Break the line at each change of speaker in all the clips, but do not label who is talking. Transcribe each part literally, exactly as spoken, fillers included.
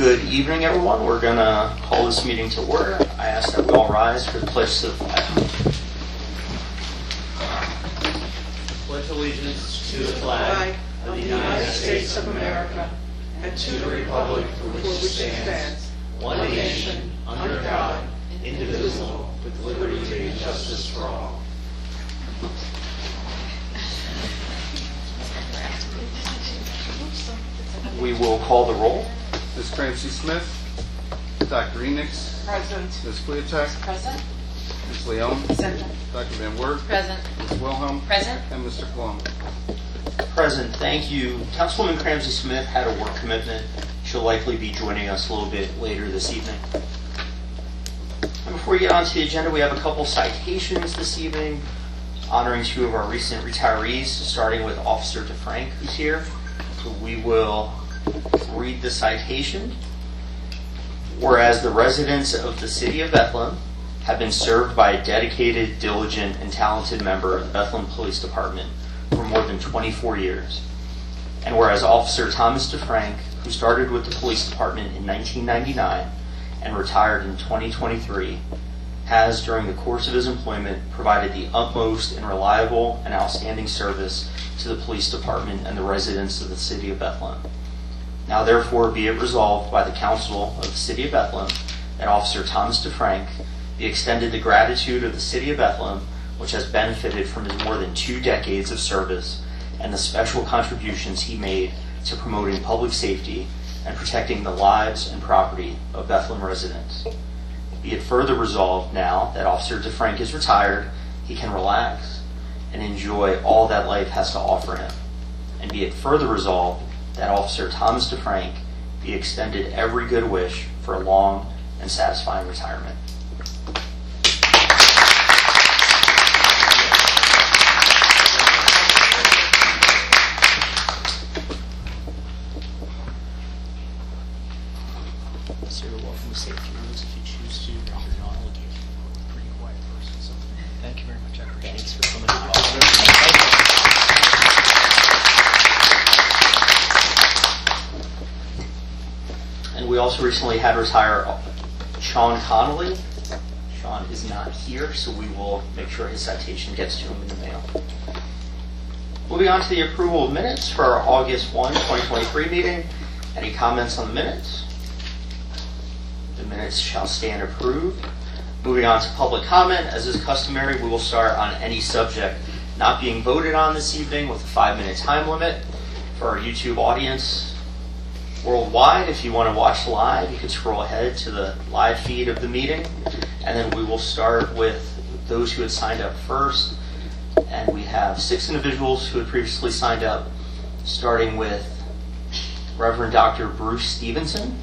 Good evening, everyone. We're going to call this meeting to order. I ask that we all rise for the pledge to the flag.
Pledge allegiance to the flag of the United States of America and to the republic for which it stands, one nation, under God, indivisible, with liberty and justice for all.
We will call the roll.
Miz Clancy Smith, Doctor Enix,
Present.
Miz Fleetek,
Present.
Miz Leon,
Present.
Doctor Van Wert,
Present.
Miz Wilhelm,
Present.
and Mister Colon.
Present. Thank you. Councilwoman Cramsey Smith had a work commitment. She'll likely be joining us a little bit later this evening. And before we get on to the agenda, we have a couple citations this evening honoring two of our recent retirees, starting with Officer DeFrank, who's here. So we will read the citation. Whereas the residents of the city of Bethlehem have been served by a dedicated, diligent, and talented member of the Bethlehem Police Department for more than twenty-four years. And whereas Officer Thomas DeFrank, who started with the police department in nineteen ninety-nine and retired in twenty twenty-three, has, during the course of his employment, provided the utmost and reliable and outstanding service to the police department and the residents of the city of Bethlehem. Now therefore be it resolved by the Council of the City of Bethlehem that Officer Thomas DeFrank be extended the gratitude of the City of Bethlehem, which has benefited from his more than two decades of service and the special contributions he made to promoting public safety and protecting the lives and property of Bethlehem residents. Be it further resolved now that Officer DeFrank is retired, he can relax and enjoy all that life has to offer him. And be it further resolved that Officer Thomas DeFrank be extended every good wish for a long and satisfying retirement. So you're welcome to say a few words if you choose to. You're not obligated.
I'm a pretty quiet person, so thank you very much. I appreciate it.
Thanks for coming to And we also recently had retire Sean Connolly. Sean is not here, so we will make sure his citation gets to him in the mail. Moving on to the approval of minutes for our August first, twenty twenty-three meeting. Any comments on the minutes? The minutes shall stand approved. Moving on to public comment. As is customary, we will start on any subject not being voted on this evening with a five-minute time limit. For our YouTube audience worldwide, if you want to watch live, you can scroll ahead to the live feed of the meeting. And then we will start with those who had signed up first. And we have six individuals who had previously signed up, starting with Reverend Doctor Bruce Stevenson.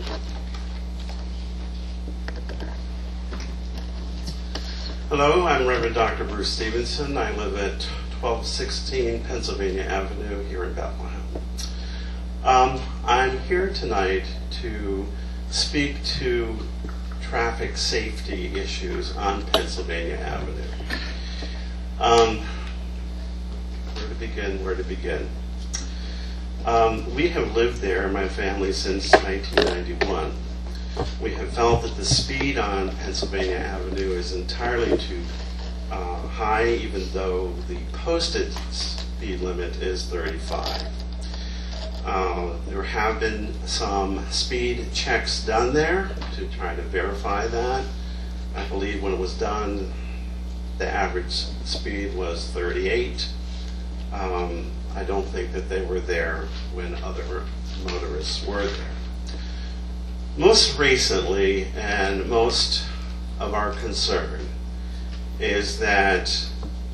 Hello, I'm Reverend Doctor Bruce Stevenson. I live at twelve sixteen Pennsylvania Avenue here in Bethlehem. Um, I'm here tonight to speak to traffic safety issues on Pennsylvania Avenue. Um, where to begin, where to begin? Um, we have lived there, my family, since nineteen ninety-one. We have felt that the speed on Pennsylvania Avenue is entirely too uh, high, even though the posted speed limit is thirty-five. Uh, there have been some speed checks done there to try to verify that. I believe when it was done, the average speed was thirty-eight. Um, I don't think that they were there when other motorists were there. Most recently, and most of our concern, is that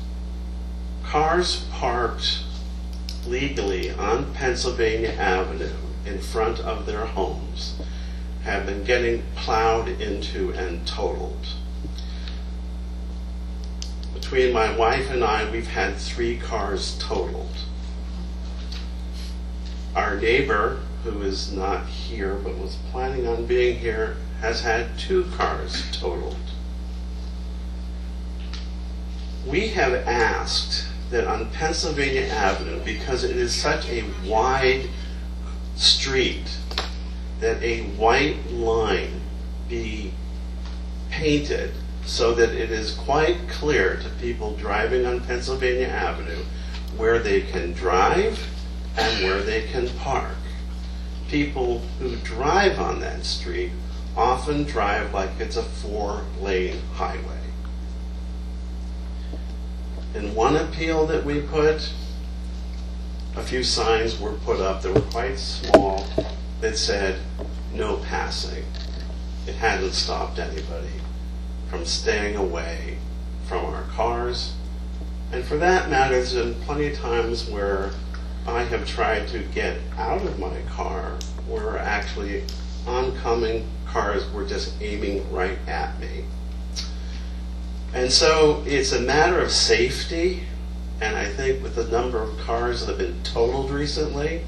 cars parked legally on Pennsylvania Avenue in front of their homes have been getting plowed into and totaled. Between my wife and I, we've had three cars totaled. Our neighbor, who is not here but was planning on being here, has had two cars totaled. We have asked that on Pennsylvania Avenue, because it is such a wide street, that a white line be painted so that it is quite clear to people driving on Pennsylvania Avenue where they can drive and where they can park. People who drive on that street often drive like it's a four-lane highway. In one appeal that we put, a few signs were put up that were quite small that said, no passing. It hadn't stopped anybody from staying away from our cars. And for that matter, there's been plenty of times where I have tried to get out of my car where actually oncoming cars were just aiming right at me. And so it's a matter of safety, and I think with the number of cars that have been totaled recently,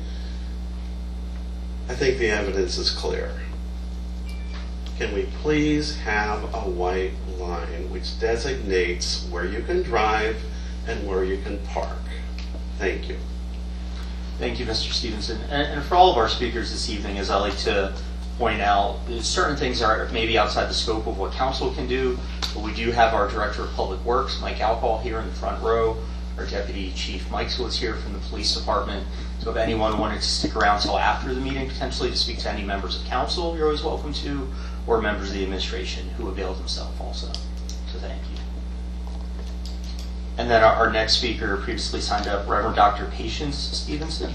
I think the evidence is clear. Can we please have a white line which designates where you can drive and where you can park? Thank you.
Thank you, Mister Stevenson. And, and for all of our speakers this evening, as I like to point out, certain things are maybe outside the scope of what council can do, but we do have our Director of Public Works, Mike Alcohol, here in the front row. Our Deputy Chief Mike is here from the Police Department. So if anyone wanted to stick around until after the meeting, potentially to speak to any members of council, you're always welcome to, or members of the administration who availed themselves also. So thank you. And then our, our next speaker previously signed up, Reverend Doctor Patience Stevenson.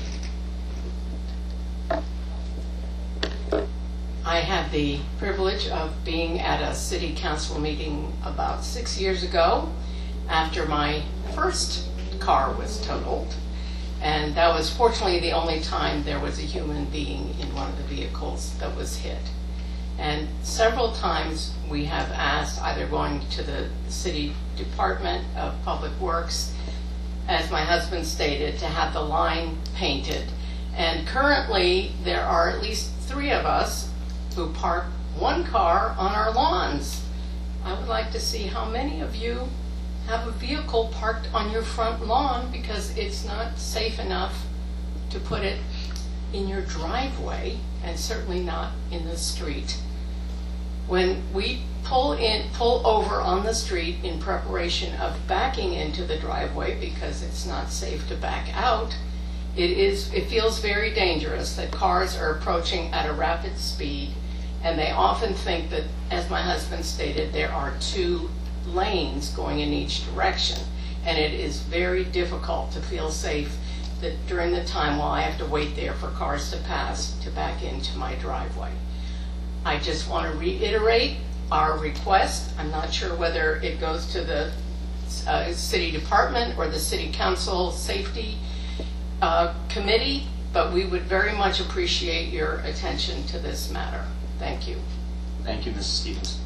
I had the privilege of being at a city council meeting about six years ago after my first car was totaled. And that was fortunately the only time there was a human being in one of the vehicles that was hit. And several times we have asked, either going to the City Department of Public Works, as my husband stated, to have the line painted. And currently there are at least three of us who park one car on our lawns. I would like to see how many of you have a vehicle parked on your front lawn, because it's not safe enough to put it in your driveway, and certainly not in the street. When we pull in, pull over on the street in preparation of backing into the driveway, because it's not safe to back out, it is, it feels very dangerous that cars are approaching at a rapid speed, and they often think that, as my husband stated, there are two lanes going in each direction, and it is very difficult to feel safe that during the time while I have to wait there for cars to pass to back into my driveway. I just want to reiterate our request. I'm not sure whether it goes to the uh, city department or the city council safety uh, committee, but we would very much appreciate your attention to this matter. Thank you.
Thank you, Missus Stevens.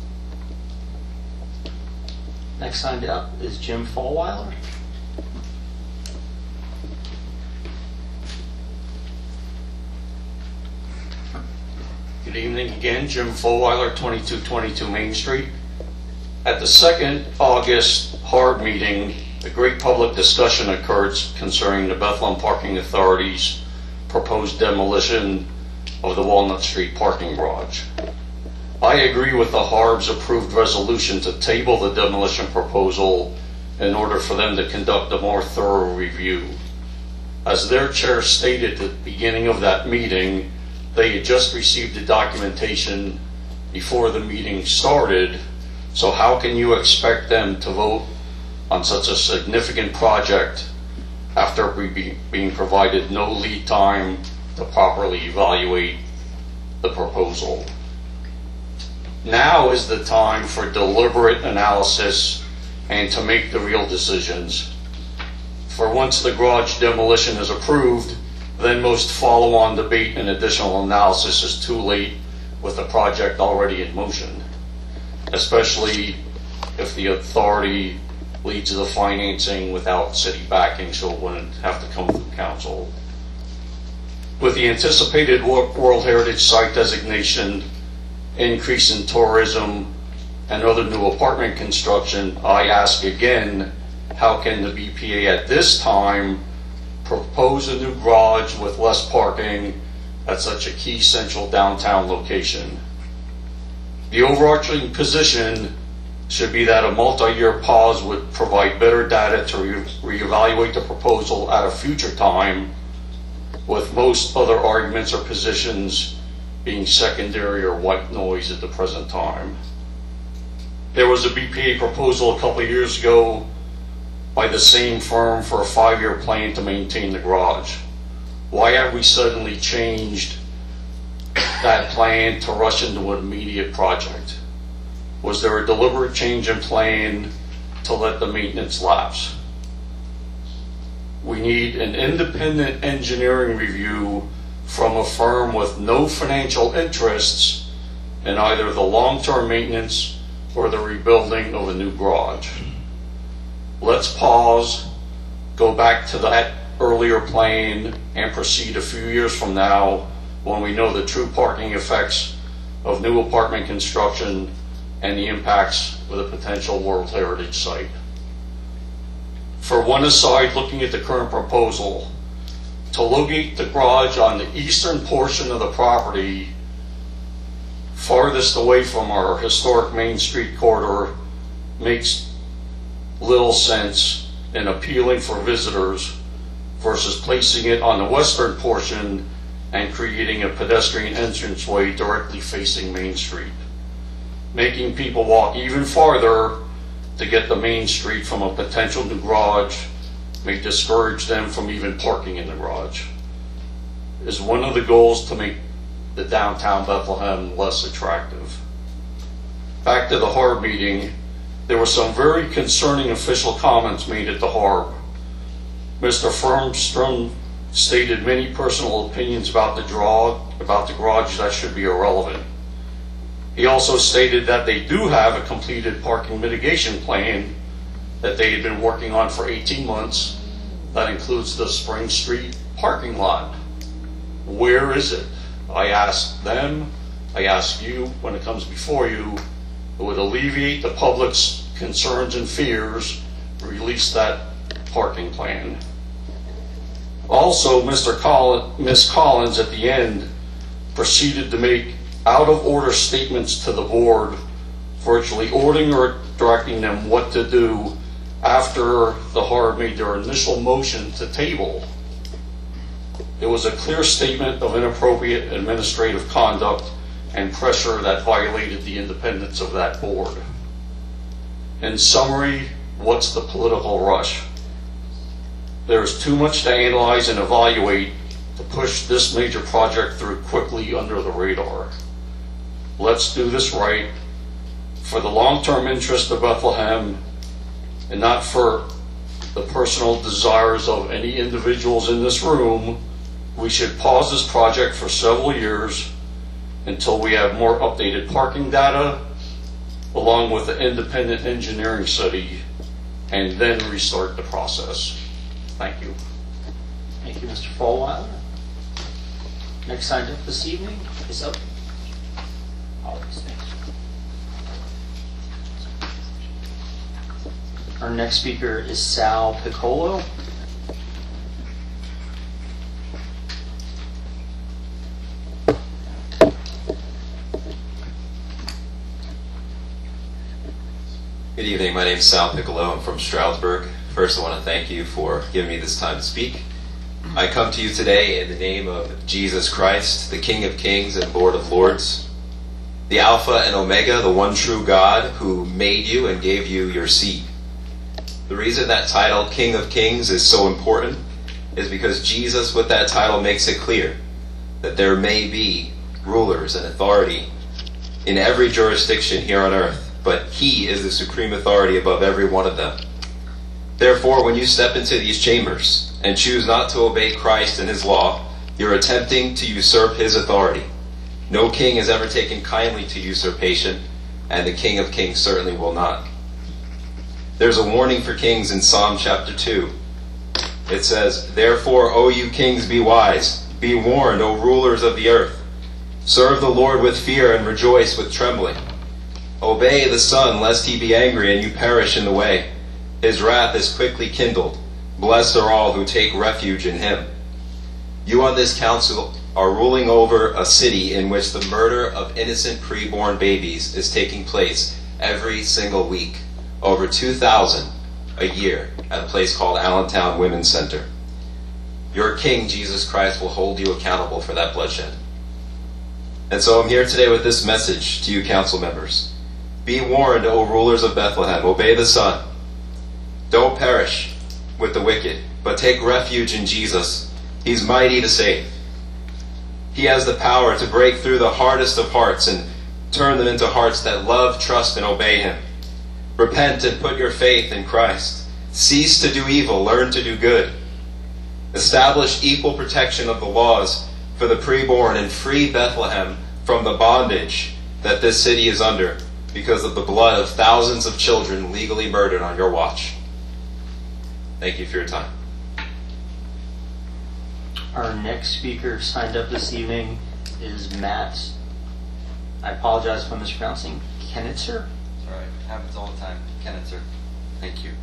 Next signed up is Jim Fallweiler.
Good evening again, Jim Fallweiler, twenty-two twenty-two Main Street. At the second August H A R D meeting, a great public discussion occurred concerning the Bethlehem Parking Authority's proposed demolition of the Walnut Street parking garage. I agree with the H A R B's approved resolution to table the demolition proposal in order for them to conduct a more thorough review. As their chair stated at the beginning of that meeting, they had just received the documentation before the meeting started, so how can you expect them to vote on such a significant project after be being provided no lead time to properly evaluate the proposal? Now is the time for deliberate analysis and to make the real decisions. For once the garage demolition is approved, then most follow-on debate and additional analysis is too late with the project already in motion, especially if the authority leads the financing without city backing, so it wouldn't have to come through council. With the anticipated World Heritage Site designation, increase in tourism, and other new apartment construction, I ask again, how can the B P A at this time propose a new garage with less parking at such a key central downtown location. The overarching position should be that a multi-year pause would provide better data to re reevaluate the proposal at a future time, with most other arguments or positions being secondary or white noise at the present time. There was a B P A proposal a couple of years ago by the same firm for a five-year plan to maintain the garage. Why have we suddenly changed that plan to rush into an immediate project? Was there a deliberate change in plan to let the maintenance lapse? We need an independent engineering review from a firm with no financial interests in either the long-term maintenance or the rebuilding of a new garage. Let's pause, go back to that earlier plan, and proceed a few years from now when we know the true parking effects of new apartment construction and the impacts with a potential World Heritage Site. For one aside, looking at the current proposal, to locate the garage on the eastern portion of the property farthest away from our historic Main Street corridor makes little sense and appealing for visitors versus placing it on the western portion and creating a pedestrian entranceway directly facing Main Street. Making people walk even farther to get to Main Street from a potential new garage may discourage them from even parking in the garage. Is one of the goals to make the downtown Bethlehem less attractive. Back to the H A R B meeting, there were some very concerning official comments made at the H A R B. Mister Firmstrom stated many personal opinions about the draw, about the garage that should be irrelevant. He also stated that they do have a completed parking mitigation plan that they had been working on for eighteen months. That includes the Spring Street parking lot. Where is it? I asked them, I ask you when it comes before you, it would alleviate the public's concerns and fears, release that parking plan. Also, Mister Collins, Miz Collins at the end proceeded to make out-of-order statements to the board, virtually ordering or directing them what to do after the H A R B made their initial motion to table. It was a clear statement of inappropriate administrative conduct and pressure that violated the independence of that board. In summary, what's the political rush? There's too much to analyze and evaluate to push this major project through quickly under the radar. Let's do this right for the long-term interest of Bethlehem and not for the personal desires of any individuals in this room. We should pause this project for several years until we have more updated parking data along with the independent engineering study, and then restart the process. Thank you.
Thank you, Mister Fulwiler. Next signed up this evening is up. Our next speaker is Sal Piccolo.
Good evening, my name is Sal Piccolo. I'm from Stroudsburg. First, I want to thank you for giving me this time to speak. I come to you today in the name of Jesus Christ, the King of Kings and Lord of Lords, the Alpha and Omega, the one true God who made you and gave you your seat. The reason that title, King of Kings, is so important is because Jesus, with that title, makes it clear that there may be rulers and authority in every jurisdiction here on earth, but He is the supreme authority above every one of them. Therefore, when you step into these chambers and choose not to obey Christ and His law, you're attempting to usurp His authority. No king has ever taken kindly to usurpation, and the King of Kings certainly will not. There's a warning for kings in Psalm chapter two. It says, "Therefore, O you kings, be wise. Be warned, O rulers of the earth. Serve the Lord with fear and rejoice with trembling. Obey the Son, lest He be angry and you perish in the way. His wrath is quickly kindled. Blessed are all who take refuge in Him. You on this council are ruling over a city in which the murder of innocent preborn babies is taking place every single week. Over two thousand a year at a place called Allentown Women's Center. Your King, Jesus Christ, will hold you accountable for that bloodshed. And so I'm here today with this message to you council members. Be warned, O rulers of Bethlehem, obey the Son. Don't perish with the wicked, but take refuge in Jesus. He's mighty to save. He has the power to break through the hardest of hearts and turn them into hearts that love, trust, and obey Him. Repent and put your faith in Christ. Cease to do evil, learn to do good. Establish equal protection of the laws for the preborn and free Bethlehem from the bondage that this city is under because of the blood of thousands of children legally murdered on your watch. Thank you for your time.
Our next speaker signed up this evening is Matt, I apologize if I'm mispronouncing, Kenitzer?
It's alright, happens all the time. Kenitzer. Thank you.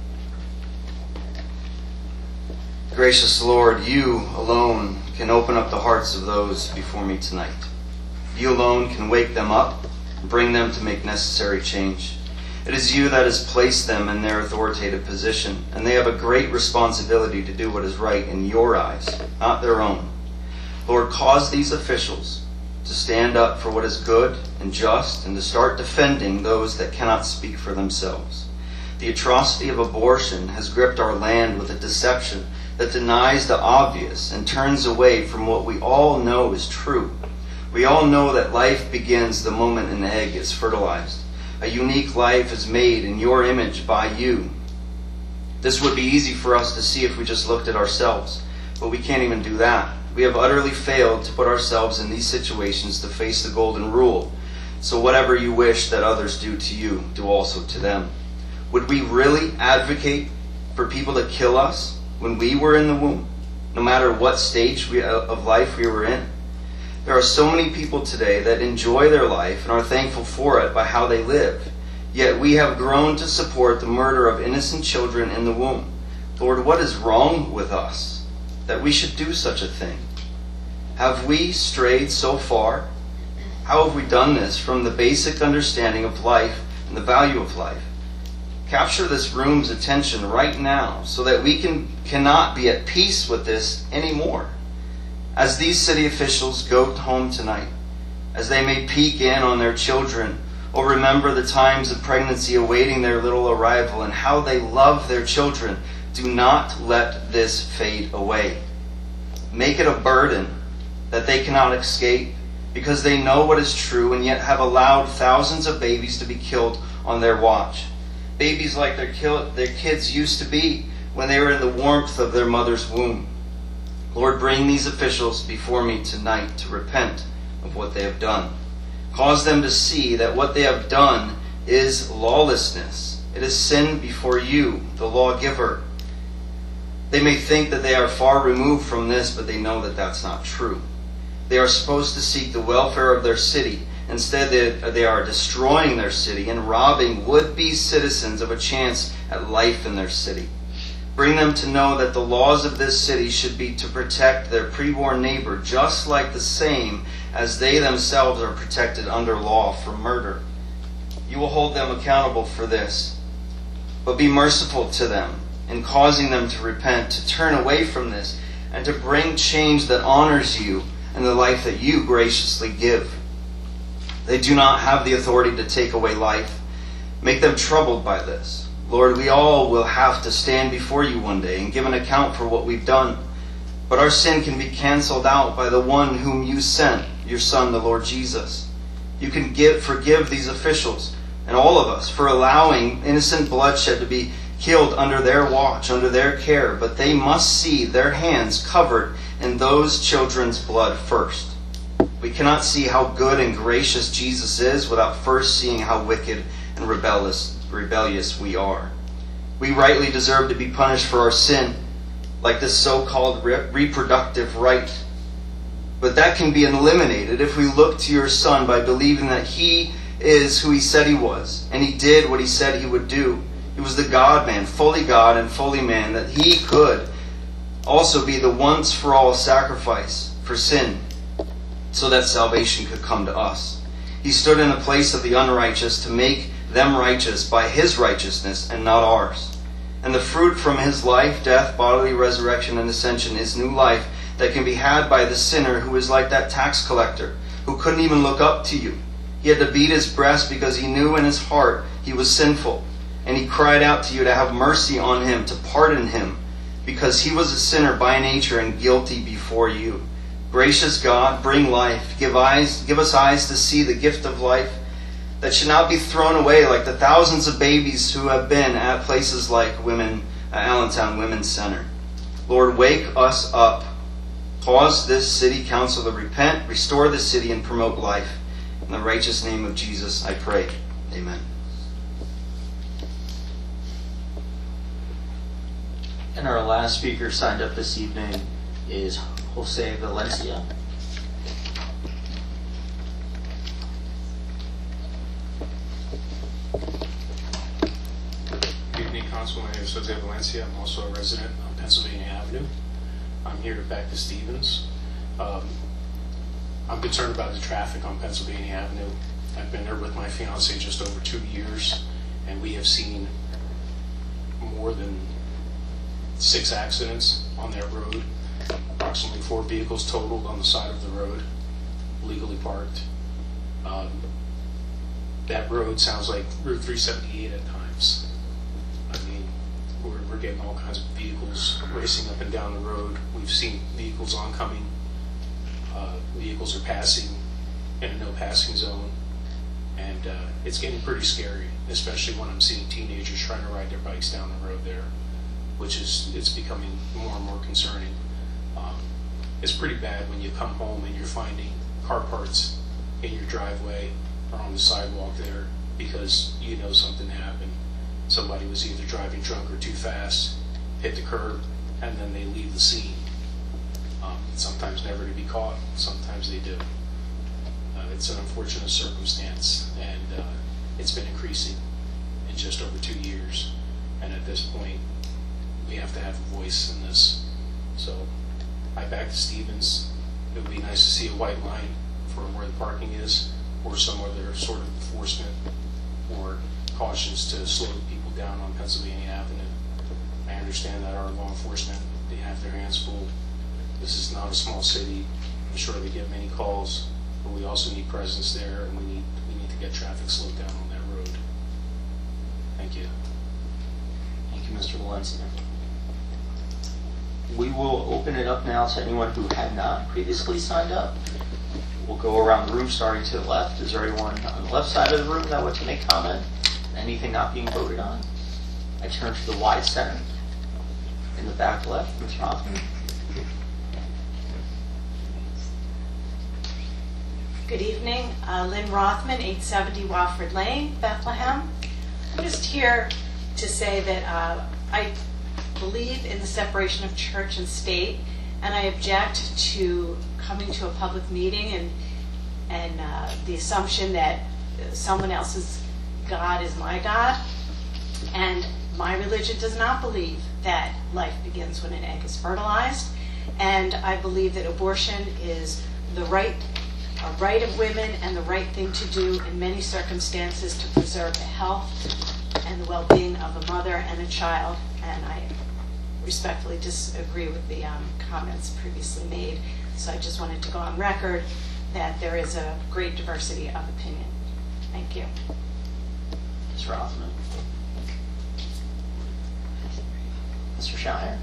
Gracious Lord, you alone can open up the hearts of those before me tonight. You alone can wake them up and bring them to make necessary change. It is you that has placed them in their authoritative position, and they have a great responsibility to do what is right in your eyes, not their own. Lord, cause these officials to stand up for what is good and just and to start defending those that cannot speak for themselves. The atrocity of abortion has gripped our land with a deception that denies the obvious and turns away from what we all know is true. We all know that life begins the moment an egg is fertilized. A unique life is made in your image by you. This would be easy for us to see if we just looked at ourselves, but we can't even do that. We have utterly failed to put ourselves in these situations to face the golden rule. So whatever you wish that others do to you, do also to them. Would we really advocate for people to kill us when we were in the womb, no matter what stage we, of life we were in? There are so many people today that enjoy their life and are thankful for it by how they live. Yet we have grown to support the murder of innocent children in the womb. Lord, what is wrong with us that we should do such a thing? Have we strayed so far? How have we done this from the basic understanding of life and the value of life? Capture this room's attention right now so that we can cannot be at peace with this anymore. As these city officials go home tonight, as they may peek in on their children or remember the times of pregnancy awaiting their little arrival and how they love their children, do not let this fade away. Make it a burden that they cannot escape because they know what is true and yet have allowed thousands of babies to be killed on their watch. Babies like their, kill, their kids used to be when they were in the warmth of their mother's womb. Lord, bring these officials before me tonight to repent of what they have done. Cause them to see that what they have done is lawlessness. It is sin before you, the lawgiver. They may think that they are far removed from this, but they know that that's not true. They are supposed to seek the welfare of their city. Instead, they, they are destroying their city and robbing would-be citizens of a chance at life in their city. Bring them to know that the laws of this city should be to protect their preborn neighbor just like the same as they themselves are protected under law from murder. You will hold them accountable for this, but be merciful to them in causing them to repent, to turn away from this, and to bring change that honors you and the life that you graciously give. They do not have the authority to take away life. Make them troubled by this. Lord, we all will have to stand before you one day and give an account for what we've done. But our sin can be canceled out by the one whom you sent, your Son, the Lord Jesus. You can give, forgive these officials and all of us for allowing innocent bloodshed to be killed under their watch, under their care. But they must see their hands covered in those children's blood first. We cannot see how good and gracious Jesus is without first seeing how wicked and rebellious rebellious we are. We rightly deserve to be punished for our sin, like this so-called re- reproductive right. But that can be eliminated if we look to your Son by believing that He is who He said He was, and He did what He said He would do. He was the God-man, fully God and fully man, that He could also be the once-for-all sacrifice for sin. so that salvation could come to us. He stood in the place of the unrighteous to make them righteous by his righteousness and not ours. And the fruit from his life, death, bodily resurrection, and ascension is new life that can be had by the sinner who is like that tax collector who couldn't even look up to you. He had to beat his breast because he knew in his heart he was sinful. And he cried out to you to have mercy on him, to pardon him, because he was a sinner by nature and guilty before you. Gracious God, bring life. Give eyes, give us eyes to see the gift of life that should not be thrown away like the thousands of babies who have been at places like Women, uh, Allentown Women's Center. Lord, wake us up. Cause this city council to repent, restore the city, and promote life. In the righteous name of Jesus, I pray. Amen.
And our last speaker signed up this evening is Jose Valencia.
Good evening, Council. My name is Jose Valencia. I'm also a resident on Pennsylvania Avenue. I'm here to back to Stevens. Um, I'm concerned about the traffic on Pennsylvania Avenue. I've been there with my fiance just over two years, and we have seen more than six accidents on that road. Approximately four vehicles totaled on the side of the road, legally parked. Um, that road sounds like Route three seventy-eight at times. I mean, we're, we're getting all kinds of vehicles racing up and down the road. We've seen vehicles oncoming. Uh, vehicles are passing in a no passing zone. And uh, it's getting pretty scary, especially when I'm seeing teenagers trying to ride their bikes down the road there, which is, it's becoming more and more concerning. Um, it's pretty bad when you come home and you're finding car parts in your driveway or on the sidewalk there because you know something happened. Somebody was either driving drunk or too fast, hit the curb, and then they leave the scene. Um, sometimes never to be caught, sometimes they do. Uh, it's an unfortunate circumstance, and uh, it's been increasing in just over two years. And at this point, we have to have a voice in this. So I back to Stevens. It would be nice to see a white line for where the parking is, or some other sort of enforcement or cautions to slow people down on Pennsylvania Avenue. I understand that our law enforcement, they have their hands full. This is not a small city. I'm sure they get many calls, but we also need presence there, and we need we need to get traffic slowed down on that road. Thank you.
Thank you, Mister Valencia. We will open it up now to anyone who had not previously signed up. We'll go around the room starting to the left. Is there anyone on the left side of the room that wants to make comment? Anything not being voted on? I turn to the wide center. In the back left, Miz Hoffman.
Good evening. Uh, Lynn Rothman, eight seventy Wofford Lane, Bethlehem. I'm just here to say that uh, I believe in the separation of church and state, and I object to coming to a public meeting and and uh, the assumption that someone else's God is my God. And my religion does not believe that life begins when an egg is fertilized, and I believe that abortion is the right a right of women and the right thing to do in many circumstances to preserve the health and the well-being of a mother and a child. And I respectfully disagree with the um, comments previously made. So I just wanted to go on record that there is a great diversity of opinion. Thank you.
Miz Rothman. Mister Shire.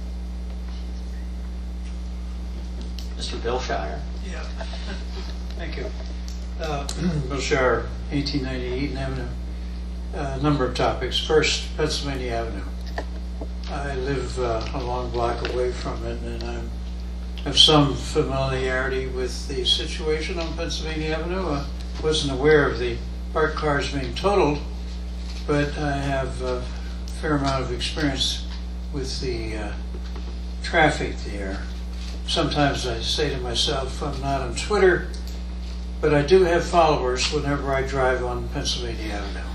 Mister Bill Shire.
Yeah. Thank you. Uh, Bill Shire, eighteen ninety Eaton Avenue. A uh, number of topics. First, Pennsylvania Avenue. I live uh, a long block away from it, and I have some familiarity with the situation on Pennsylvania Avenue. I wasn't aware of the parked cars being totaled, but I have a fair amount of experience with the uh, traffic there. Sometimes I say to myself, I'm not on Twitter, but I do have followers whenever I drive on Pennsylvania Avenue.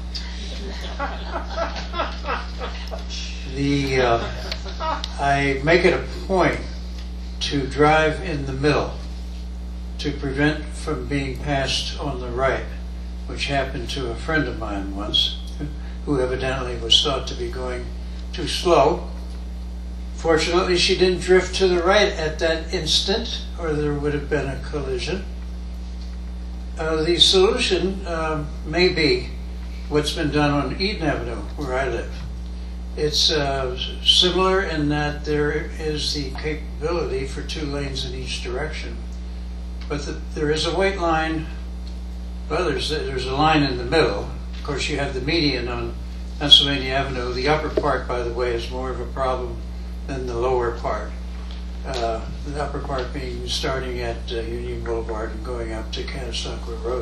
The uh, I make it a point to drive in the middle to prevent from being passed on the right, which happened to a friend of mine once, who evidently was thought to be going too slow. Fortunately, she didn't drift to the right at that instant, or there would have been a collision. Uh, the solution uh, may be what's been done on Eden Avenue, where I live. It's uh, similar in that there is the capability for two lanes in each direction. But the, there is a white line, well, there's, there's a line in the middle. Of course, you have the median on Pennsylvania Avenue. The upper part, by the way, is more of a problem than the lower part. Uh, the upper part being starting at uh, Union Boulevard and going up to Catasauqua Road.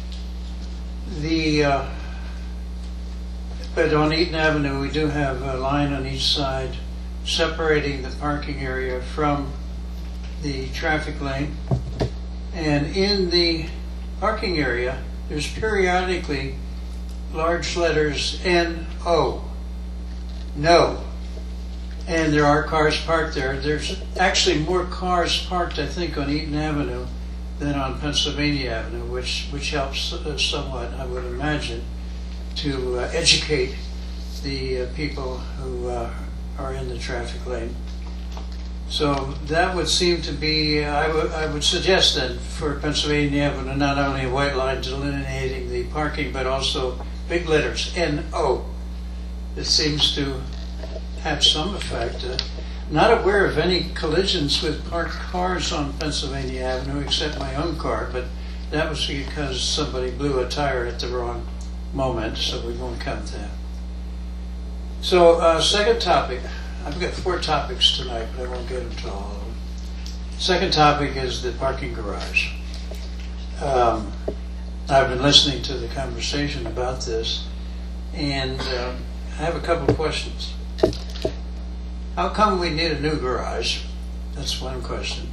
The, uh, but on Eaton Avenue, we do have a line on each side separating the parking area from the traffic lane. And in the parking area, there's periodically large letters N O, no. And there are cars parked there. There's actually more cars parked, I think, on Eaton Avenue than on Pennsylvania Avenue, which, which helps uh, somewhat, I would imagine, to uh, educate the uh, people who uh, are in the traffic lane. So that would seem to be, uh, I, w- I would suggest then for Pennsylvania Avenue, not only a white line delineating the parking, but also big letters, N O. It seems to have some effect. Uh, not aware of any collisions with parked cars on Pennsylvania Avenue except my own car, but that was because somebody blew a tire at the wrong moment, so we won't count that. So, uh, second topic. I've got four topics tonight, but I won't get into all of them. Second topic is the parking garage. Um, I've been listening to the conversation about this, and uh, I have a couple of questions. How come we need a new garage? That's one question.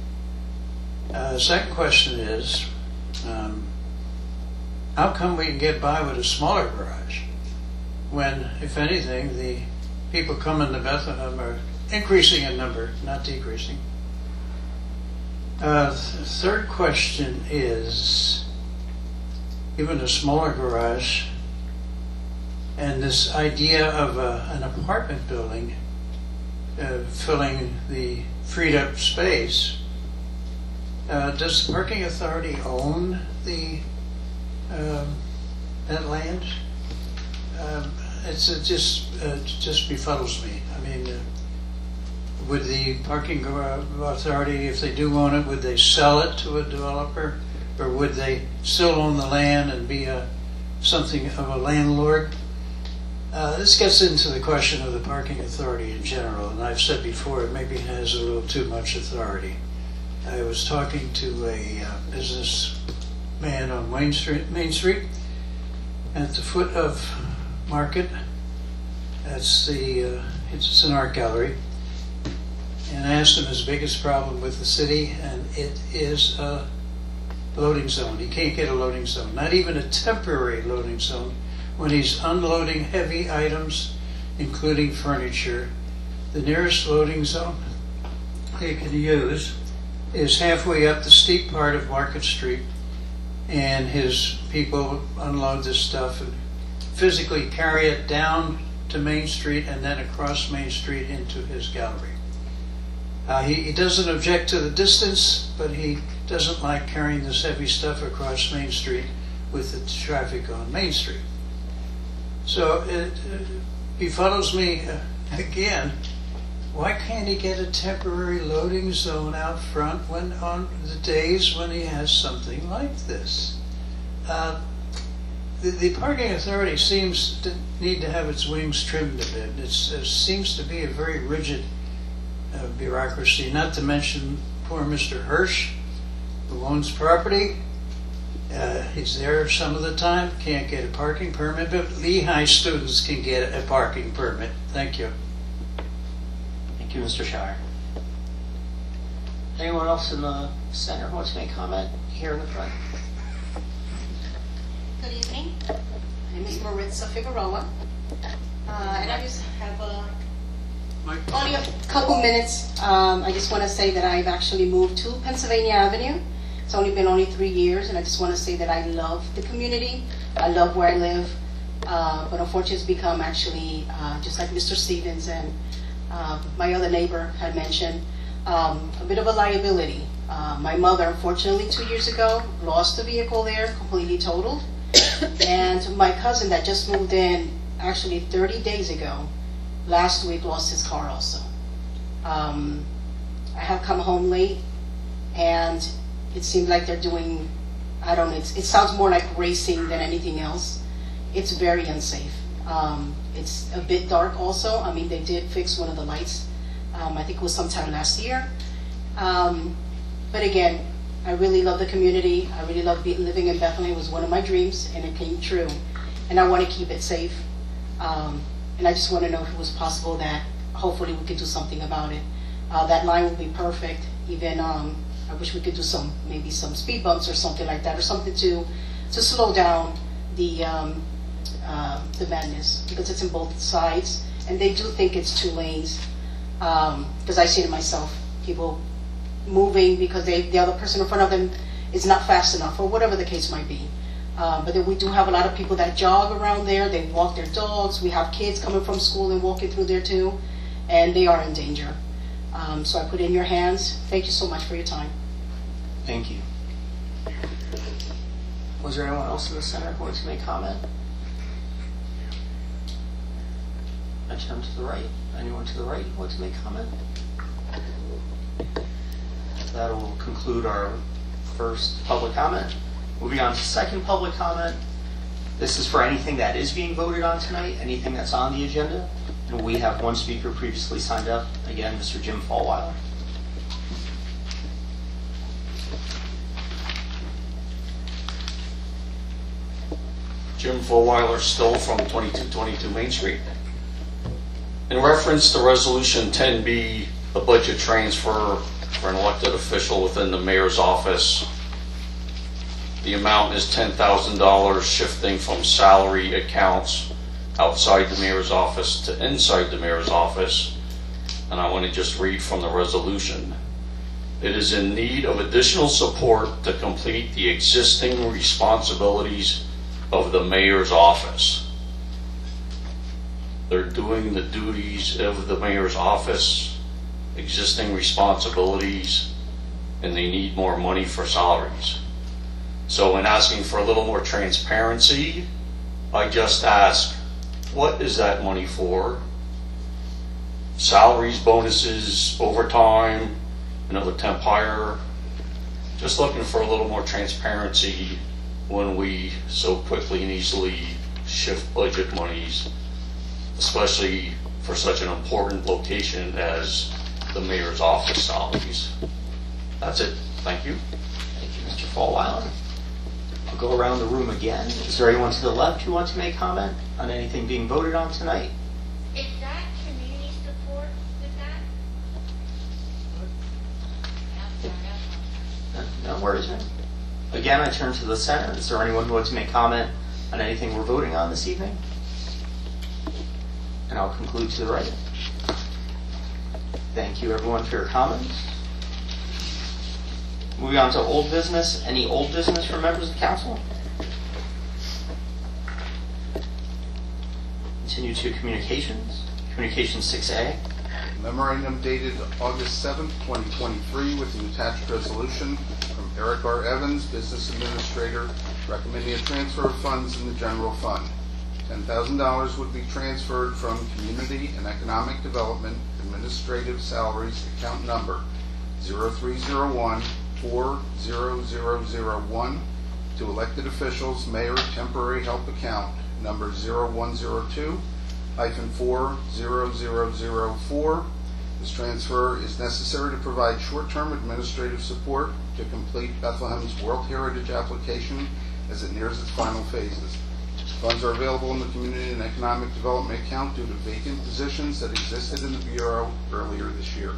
Uh, the second question is, um, how come we can get by with a smaller garage when, if anything, the people coming to Bethlehem are increasing in number, not decreasing? Uh, the third question is, even a smaller garage and this idea of a, an apartment building uh, filling the freed up space, uh, does the parking authority own the um, that land? Um, it's it just uh, it just befuddles me. I mean, uh, would the parking authority, if they do own it, would they sell it to a developer, or would they still own the land and be a something of a landlord? Uh, this gets into the question of the parking authority in general, and I've said before it maybe has a little too much authority. I was talking to a uh, businessman on Main Street, Main Street, at the foot of Market. That's the uh, it's an art gallery, and I asked him his biggest problem with the city, and it is a loading zone. He can't get a loading zone, not even a temporary loading zone. When he's unloading heavy items, including furniture, the nearest loading zone they can use is halfway up the steep part of Market Street, and his people unload this stuff and physically carry it down to Main Street and then across Main Street into his gallery. Uh, he, he doesn't object to the distance, but he doesn't like carrying this heavy stuff across Main Street with the traffic on Main Street. So it, it befuddles me uh, again. Why can't he get a temporary loading zone out front when on the days when he has something like this? Uh, the, the parking authority seems to need to have its wings trimmed a bit. It's, it seems to be a very rigid uh, bureaucracy, not to mention poor Mister Hirsch, who owns property. Uh, he's there some of the time, can't get a parking permit, but Lehigh students can get a parking permit. Thank you.
Thank you, Mister Shire. Anyone else in the center who wants to make a comment here in the front?
Good evening. My name is Maritza Figueroa. Uh, and I just have a, only a couple minutes. Um, I just want to say that I've actually moved to Pennsylvania Avenue. It's only been only three years, and I just want to say that I love the community. I love where I live, uh, but unfortunately it's become actually, uh, just like Mister Stevens and uh, my other neighbor had mentioned, um, a bit of a liability. Uh, my mother, unfortunately, two years ago, lost the vehicle there, completely totaled. And my cousin that just moved in, actually thirty days ago, last week lost his car also. Um, I have come home late, and it seemed like they're doing, I don't know, it's, it sounds more like racing than anything else. It's very unsafe. Um, it's a bit dark also. I mean, they did fix one of the lights. Um, I think it was sometime last year. Um, but again, I really love the community. I really love be, living in Bethlehem. It was one of my dreams, and it came true. And I want to keep it safe. Um, and I just want to know if it was possible that hopefully we could do something about it. Uh, that line would be perfect. Even um, I wish we could do some, maybe some speed bumps or something like that, or something to to slow down the um, uh, the madness, because it's in both sides, and they do think it's two lanes. Because um, I see it myself, people moving because they, the other person in front of them is not fast enough, or whatever the case might be. Uh, but then we do have a lot of people that jog around there. They walk their dogs. We have kids coming from school and walking through there too, and they are in danger. Um, so I put it in your hands. Thank you so much for your time.
Thank you. Was there anyone else in the center who wants to make comment? I turn to the right. Anyone to the right who wants to make comment? That will conclude our first public comment. Moving on to second public comment. This is for anything that is being voted on tonight, anything that's on the agenda. And we have one speaker previously signed up. Again, Mister Jim Fallweiler.
Jim Fallweiler, still from twenty-two twenty-two Main Street. In reference to Resolution ten B, the budget transfer for an elected official within the mayor's office, the amount is ten thousand dollars, shifting from salary accounts outside the mayor's office to inside the mayor's office. And I want to just read from the resolution. It is in need of additional support to complete the existing responsibilities of the mayor's office. They're doing the duties of the mayor's office, existing responsibilities, and they need more money for salaries. So in asking for a little more transparency, I just ask, what is that money for? Salaries, bonuses, overtime, another temp hire? Just looking for a little more transparency when we so quickly and easily shift budget monies, especially for such an important location as the mayor's office salaries. That's it. Thank you.
Thank you, Mister Fallweiler. I'll go around the room again. Is there anyone to the left who wants to make comment on anything being voted on tonight?
Is that community support with that?
No, no worries, man. Again, I turn to the center. Is there anyone who wants to make comment on anything we're voting on this evening? And I'll conclude to the right. Thank you, everyone, for your comments. Moving on to old business. Any old business for members of council? Continue to communications. Communication six A.
Memorandum dated August seventh, twenty twenty-three, with an attached resolution from Eric R. Evans, Business Administrator, recommending a transfer of funds in the general fund. ten thousand dollars would be transferred from Community and Economic Development Administrative Salaries account number zero three zero one four zero zero zero one to elected officials mayor temporary help account number zero one zero two hyphen four zero zero zero four. This transfer is necessary to provide short-term administrative support to complete Bethlehem's World Heritage application as it nears its final phases. Funds are available in the Community and Economic Development account due to vacant positions that existed in the Bureau earlier this year.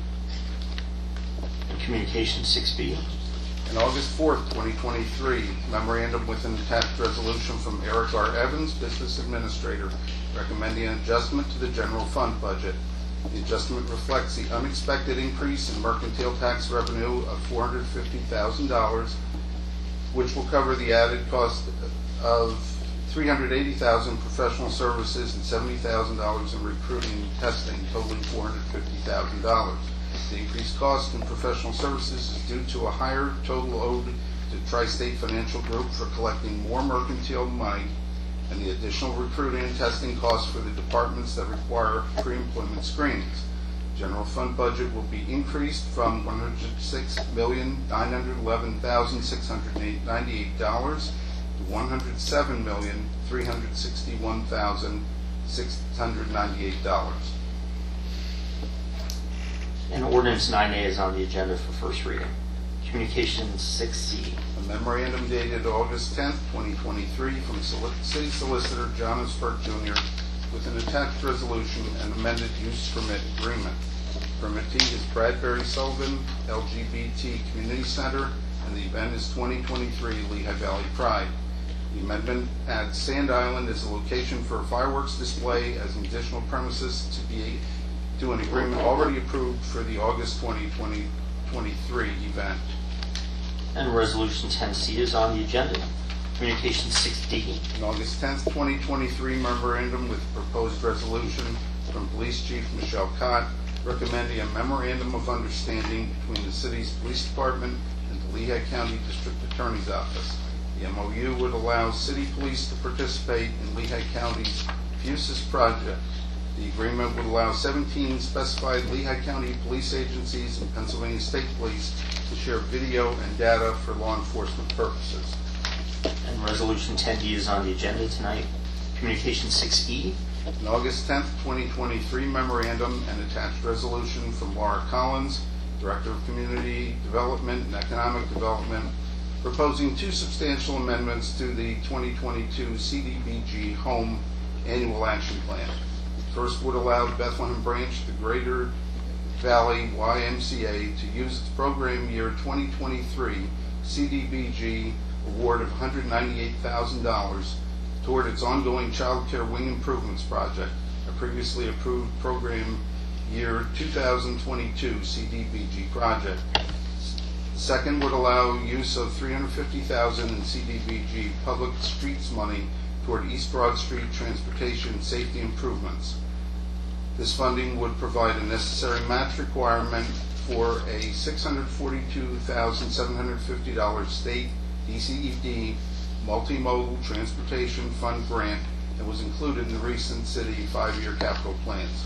Communication six B.
On August fourth, twenty twenty-three, memorandum with an attached resolution from Eric R. Evans, Business Administrator, recommending an adjustment to the general fund budget. The adjustment reflects the unexpected increase in mercantile tax revenue of four hundred fifty thousand dollars, which will cover the added cost of three hundred eighty thousand dollars professional services and seventy thousand dollars in recruiting and testing, totaling four hundred fifty thousand dollars. The increased cost in professional services is due to a higher total owed to Tri-State Financial Group for collecting more mercantile money and the additional recruiting and testing costs for the departments that require pre-employment screenings. General fund budget will be increased from one hundred six million nine hundred eleven thousand six hundred ninety-eight dollars to one hundred seven million three hundred sixty-one thousand six hundred ninety-eight dollars.
And ordinance nine A is on the agenda for first reading. Communications six C.
A memorandum dated August tenth, twenty twenty-three from Soli- City Solicitor John S. Burke Junior with an attached resolution and amended use permit agreement. Permittee is Bradbury Sullivan L G B T Community Center, and the event is twenty twenty-three Lehigh Valley Pride. The amendment adds Sand Island as a location for a fireworks display as an additional premises to be to an agreement already approved for the August twenty twenty-three event.
And resolution ten C is on the agenda. Communications six D.
An August tenth, twenty twenty-three memorandum with proposed resolution from Police Chief Michelle Cott recommending a memorandum of understanding between the city's police department and the Lehigh County District Attorney's Office. The M O U would allow city police to participate in Lehigh County's FUSIS project. The agreement would allow seventeen specified Lehigh County police agencies and Pennsylvania State Police to share video and data for law enforcement purposes.
And resolution ten D is on the agenda tonight. Communication six E.
An August tenth, twenty twenty-three memorandum and attached resolution from Laura Collins, Director of Community Development and Economic Development, proposing two substantial amendments to the twenty twenty-two C D B G Home Annual Action Plan. First would allow Bethlehem Branch, the Greater Valley Y M C A, to use its program year twenty twenty-three C D B G award of one hundred ninety-eight thousand dollars toward its ongoing child care wing improvements project, a previously approved program year two thousand twenty-two C D B G project. Second would allow use of three hundred fifty thousand dollars in C D B G public streets money toward East Broad Street transportation safety improvements. This funding would provide a necessary match requirement for a six hundred forty-two thousand seven hundred fifty dollars state D C E D multimodal transportation fund grant that was included in the recent city five-year capital plans.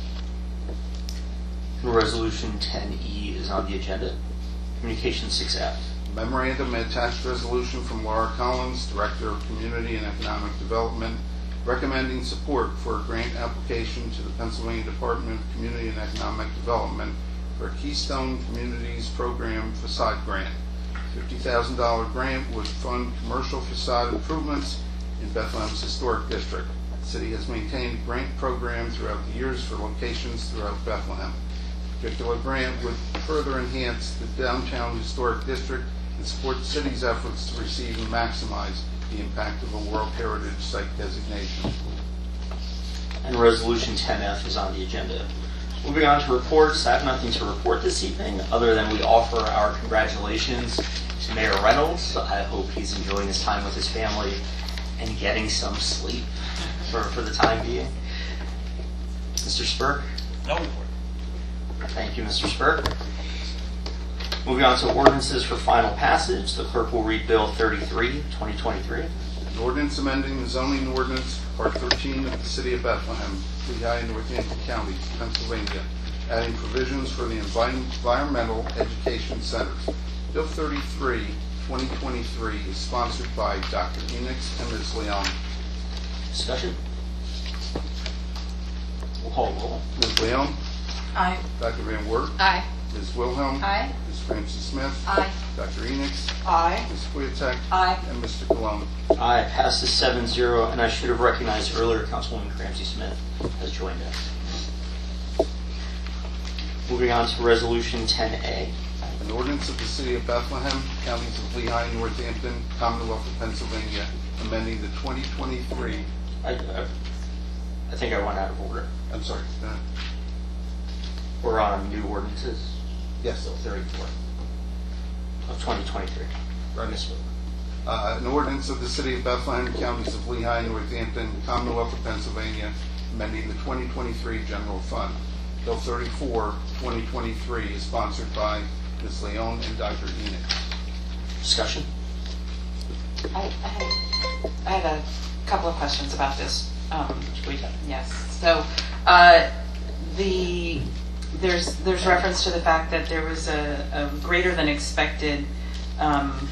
Resolution ten E is on the agenda. Communication six F.
Memorandum and attached resolution from Laura Collins, Director of Community and Economic Development, recommending support for a grant application to the Pennsylvania Department of Community and Economic Development for a Keystone Communities Program facade grant. fifty thousand dollars grant would fund commercial facade improvements in Bethlehem's historic district. The city has maintained a grant program throughout the years for locations throughout Bethlehem. The particular grant would further enhance the downtown historic district and support the city's efforts to receive and maximize the impact of a World Heritage Site designation.
And resolution ten F is on the agenda. Moving on to reports, I have nothing to report this evening other than we offer our congratulations to Mayor Reynolds. I hope he's enjoying his time with his family and getting some sleep for, for the time being. Mister Spurk?
No report.
Thank you, Mister Spurk. Moving on to ordinances for final passage, the clerk will read Bill thirty-three, twenty twenty-three.
An ordinance amending the zoning ordinance, Part thirteen of the City of Bethlehem, Lehigh and Northampton Counties, Pennsylvania, adding provisions for the environmental education centers. Bill thirty-three, twenty twenty-three is sponsored by Doctor Enix and Miz Leon.
Discussion? We'll call roll.
Miz Leon?
Aye.
Doctor Van Wert?
Aye.
Miz Wilhelm?
Aye.
Miz Francis Smith?
Aye.
Doctor Enix?
Aye.
Miz Kwiatek?
Aye.
And Mister Cologne.
Aye, passes seven zero, and I should have recognized earlier Councilwoman Ramsey Smith has joined us. Moving on to resolution ten A.
An ordinance of the City of Bethlehem, Counties of Lehigh and Northampton, Commonwealth of Pennsylvania, amending the twenty twenty-three.
I, I, I think I went out of order.
I'm sorry. uh,
We're on new ordinances?
Yes.
Bill thirty-four of twenty twenty-three.
Right. Uh, an ordinance of the City of Bethlehem, Counties of Lehigh and Northampton, Commonwealth of Pennsylvania, amending the twenty twenty-three General Fund. Bill thirty-four, twenty twenty-three is sponsored by Miz Leon and Doctor Enoch.
Discussion?
I, I, had, I had a couple of questions about this. Um, yes. So uh, the there's there's reference to the fact that there was a, a greater than expected um,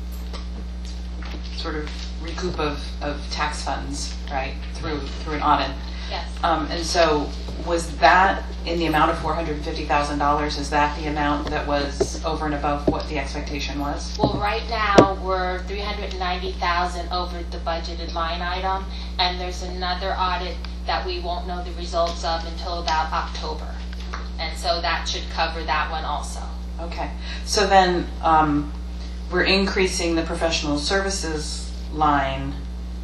sort of recoup of, of tax funds, right, through through an audit.
Yes.
Um, and so was that in the amount of four hundred fifty thousand dollars? Is that the amount that was over and above what the expectation was?
Well, right now, we're three hundred ninety thousand over the budgeted line item, and there's another audit that we won't know the results of until about October. And so that should cover that one also.
Okay. So then um, we're increasing the professional services line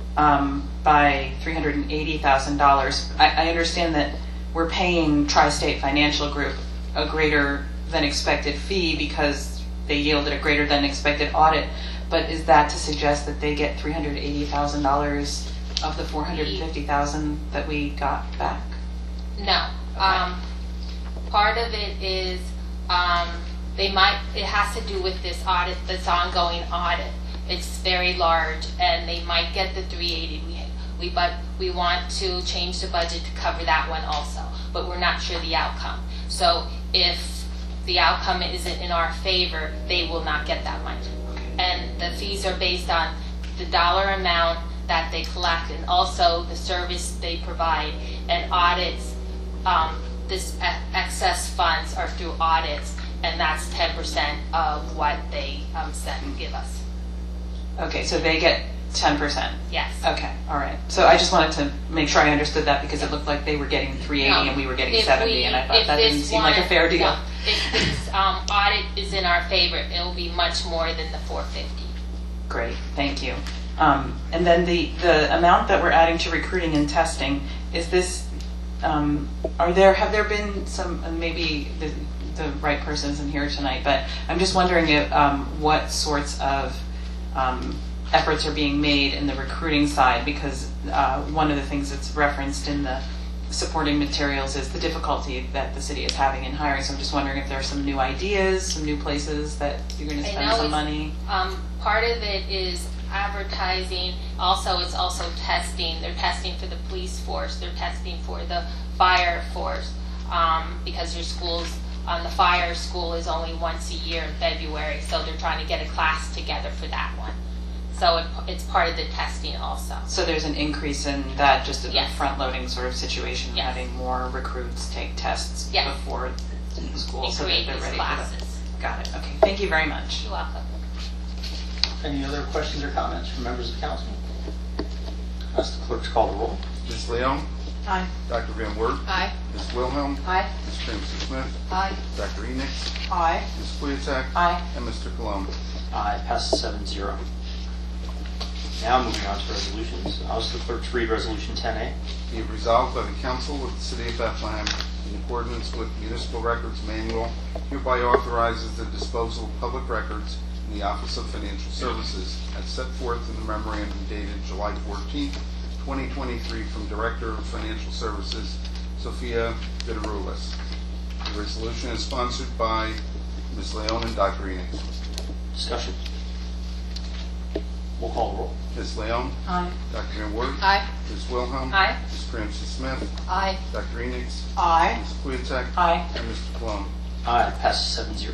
um, by three hundred eighty thousand dollars. I, I understand that we're paying Tri-State Financial Group a greater than expected fee because they yielded a greater than expected audit, but is that to suggest that they get three hundred eighty thousand dollars of the four hundred fifty thousand dollars that we got back?
No. Okay. Um, part of it is um, they might, it has to do with this audit, this ongoing audit. It's very large, and they might get the three eighty. We, we, but we want to change the budget to cover that one also, but we're not sure the outcome. So if the outcome isn't in our favor, they will not get that money. And the fees are based on the dollar amount that they collect, and also the service they provide. And audits, um, this excess funds are through audits, and that's ten percent of what they um, send and give us.
Okay, so they get ten percent?
Yes.
Okay, all right. So I just wanted to make sure I understood that because it looked like they were getting three eighty
No.
and we were getting
If
seventy,
we-
and I thought
if
that didn't
this
seem like a
one-
fair deal.
no, if this um, audit is in our favor, it will be much more than the four fifty.
Great, thank you. Um, and then the, the amount that we're adding to recruiting and testing, is this, um, are there, have there been some, and maybe the, the right person isn't here tonight, but I'm just wondering if, um, what sorts of um, efforts are being made in the recruiting side, because uh, one of the things that's referenced in the supporting materials is the difficulty that the city is having in hiring. So I'm just wondering if there are some new ideas, some new places that you're going to
I
spend
know
some
it's-
money.
Um, part of it is advertising. Also, it's also testing. They're testing for the police force. They're testing for the fire force um, because your schools, um, the fire school is only once a year in February, so they're trying to get a class together for that one. So it, it's part of the testing also.
So there's an increase in that, just a
Yes.
front-loading sort of situation,
Yes.
having more recruits take tests
Yes.
before the school
And
so that
create
they're
these
ready
classes.
for that. Got it. Okay. Thank you very much.
You're welcome.
Any other questions or comments from members of the council? Ask the clerk to call the roll.
Miz Leon?
Aye.
Doctor Van Wert?
Aye.
Miz Wilhelm?
Aye.
Miz Ramsey Smith?
Aye.
Doctor Enoch?
Aye.
Miz Queeteck?
Aye.
And Mister Cologne.
Aye, passes seven zero. Now moving on to resolutions. I'll ask the clerk to read Resolution ten A.
Be it resolved by the Council of the City of Bethlehem, in accordance with Municipal Records Manual, hereby authorizes the disposal of public records in the Office of Financial Services as set forth in the memorandum dated July fourteenth, twenty twenty-three from Director of Financial Services, Sophia Vidarulis. The resolution is sponsored by Miz Leon and Doctor Enoch.
Discussion. We'll call the roll.
Miz Leon?
Aye.
Doctor Van Wert?
Aye.
Miz Wilhelm?
Aye.
Miz Ramsey Smith?
Aye.
Doctor Enoch?
Aye.
Miz Queeteck?
Aye.
And Mister Cologne.
Aye, passes seven zero.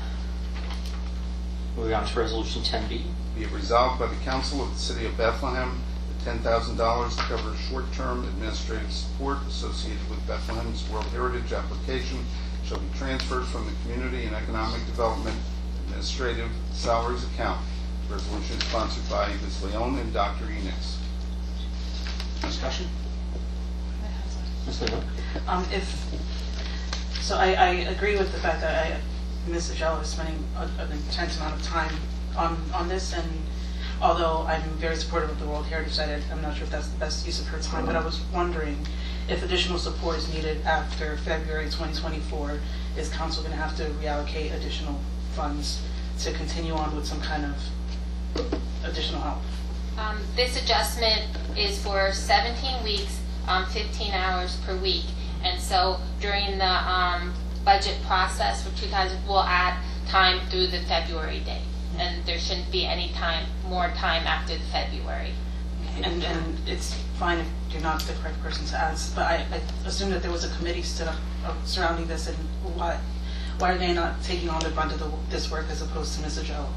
Moving on to Resolution ten B.
Be it resolved by the Council of the City of Bethlehem that ten thousand dollars to cover short-term administrative support associated with Bethlehem's World Heritage application shall be transferred from the Community and Economic Development Administrative Salaries account. The resolution is sponsored by Miz Leon and Doctor Enoch.
Discussion. Miz Leon?
Um, if, so I, I agree with the fact that I, Miz Ajala is spending a- an intense amount of time on, on this, and although I'm very supportive of the World Heritage site, I'm not sure if that's the best use of her time, but I was wondering if additional support is needed after February twenty twenty-four, is council going to have to reallocate additional funds to continue on with some kind of additional help?
Um, this adjustment is for seventeen weeks, um, fifteen hours per week. And so during the um, budget process for two thousand, we'll add time through the February date. And there shouldn't be any time, more time after the February.
And, and it's fine if you're not the correct person to ask, but I, I assume that there was a committee stood up uh, surrounding this, and why, why are they not taking on the brunt of the, this work as opposed to Miz Agello?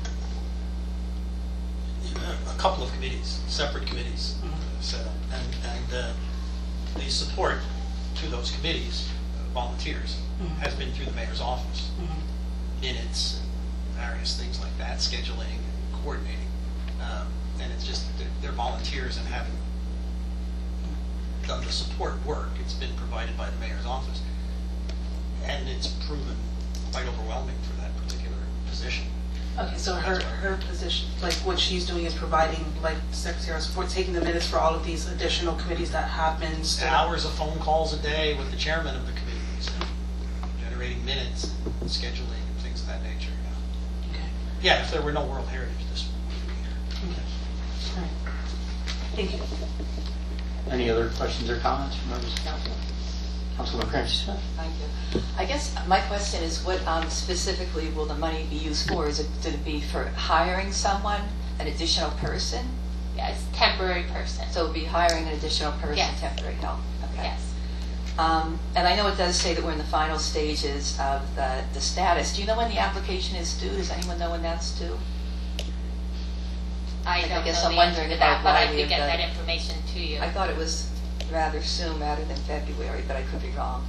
A couple of committees, separate committees, mm-hmm. set up, and, and uh, the support to those committees, uh, volunteers, mm-hmm. has been through the mayor's office. Mm-hmm. Minutes, and various things like that, scheduling, and coordinating. Um, and it's just they're, they're volunteers and haven't done the support work. It's been provided by the mayor's office, and it's proven quite overwhelming for that particular position.
Okay, so her her position, like what she's doing, is providing like secretarial support, taking the minutes for all of these additional committees that have been stood up.
Hours of phone calls a day with the chairman of the committees, and generating minutes, and scheduling, and things of that nature. Yeah. Okay. Yeah, if there were no World Heritage, this wouldn't be here.
Okay. All right. Thank you.
Any other questions or comments from members of council? Councilman Cramsey Smith.
Thank you. I guess my question is, what um, specifically will the money be used for? Is it going to be for hiring someone, an additional person?
Yes, temporary person.
So it'll be hiring an additional person,
yes.
temporary help. Okay.
Yes.
Um, and I know it does say that we're in the final stages of the, the status. Do you know when the application is due? Does anyone know when that's due?
I don't
I guess
know
I'm
the
wondering
answer to that, but I
why we
could get
have
that
the-
information to you.
I thought it was rather soon rather than February, but I could be wrong.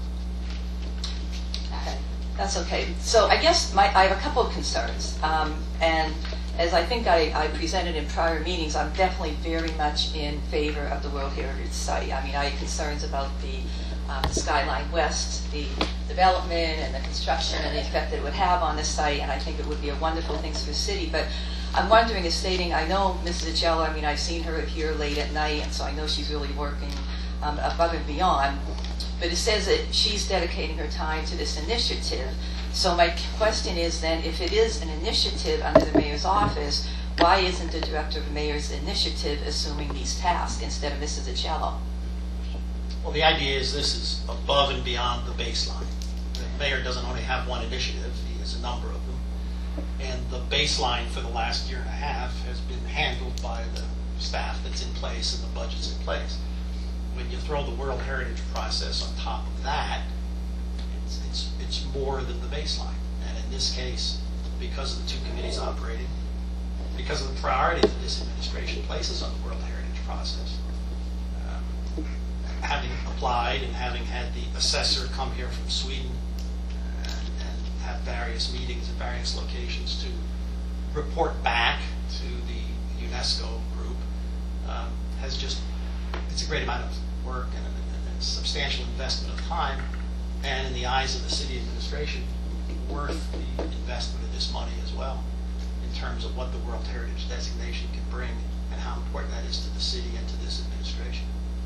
Okay, that's okay. So I guess my, I have a couple of concerns. Um, and as I think I, I presented in prior meetings, I'm definitely very much in favor of the World Heritage Site. I mean, I have concerns about the, um, the Skyline West, the development and the construction and the effect that it would have on the site, and I think it would be a wonderful thing for the city. But I'm wondering, is stating, I know Missus Agello, I mean, I've seen her here late at night, and so I know she's really working um, above and beyond, but it says that she's dedicating her time to this initiative. So my question is then, if it is an initiative under the mayor's office, why isn't the director of the mayor's initiative assuming these tasks instead of Missus Agello?
Well, the idea is this is above and beyond the baseline. The mayor doesn't only have one initiative, he has a number of them. And the baseline for the last year and a half has been handled by the staff that's in place and the budget's in place. When you throw the World Heritage process on top of that, it's, it's, it's more than the baseline. And in this case, because of the two committees operating, because of the priority that this administration places on the World Heritage process, um, having applied and having had the assessor come here from Sweden and, and have various meetings at various locations to report back to the UNESCO group, um, has just, it's a great amount of work and a, and a substantial investment of time, and in the eyes of the city administration, worth the investment of this money as well, in terms of what the World Heritage designation can bring and how important that is to the city and to this administration.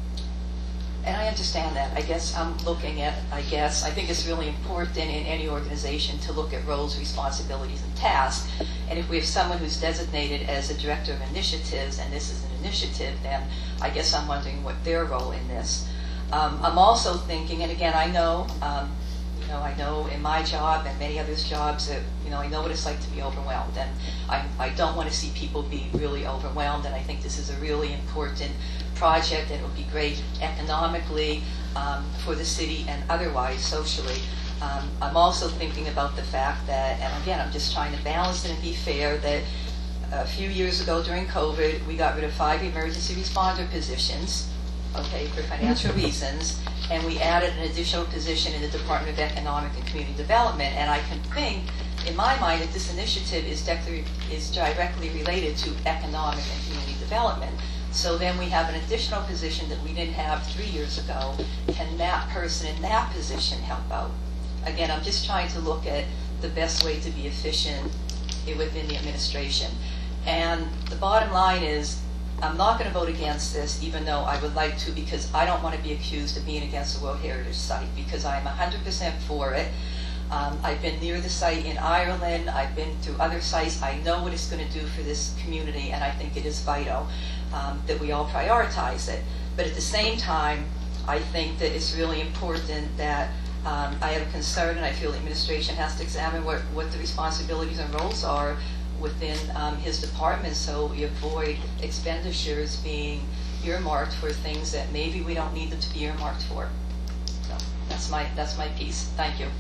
And I understand that. I guess I'm looking at, I guess, I think it's really important in any organization to look at roles, responsibilities, and tasks. And if we have someone who's designated as a director of initiatives, and this is an initiative, then I guess I'm wondering what their role in this. Um, I'm also thinking, and again, I know, um, you know, I know in my job and many others' jobs that, you know, I know what it's like to be overwhelmed, and I, I don't want to see people be really overwhelmed, and I think this is a really important project, and it would be great economically um, for the city and otherwise socially. Um, I'm also thinking about the fact that, and again, I'm just trying to balance it and be fair, that a few years ago during COVID, we got rid of five emergency responder positions, okay, for financial reasons, and we added an additional position in the Department of Economic and Community Development, and I can think, in my mind, that this initiative is, directly, is directly related to economic and community development. So then we have an additional position that we didn't have three years ago. Can that person in that position help out? Again, I'm just trying to look at the best way to be efficient within the administration. And the bottom line is, I'm not going to vote against this, even though I would like to, because I don't want to be accused of being against the World Heritage Site, because I'm one hundred percent for it. Um, I've been near the site in Ireland. I've been through other sites. I know what it's going to do for this community, and I think it is vital um, that we all prioritize it. But at the same time, I think that it's really important that um, I have a concern, and I feel the administration has to examine what, what the responsibilities and roles are within um, his department, so we avoid expenditures being earmarked for things that maybe we don't need them to be earmarked for. So that's my that's my piece. Thank you.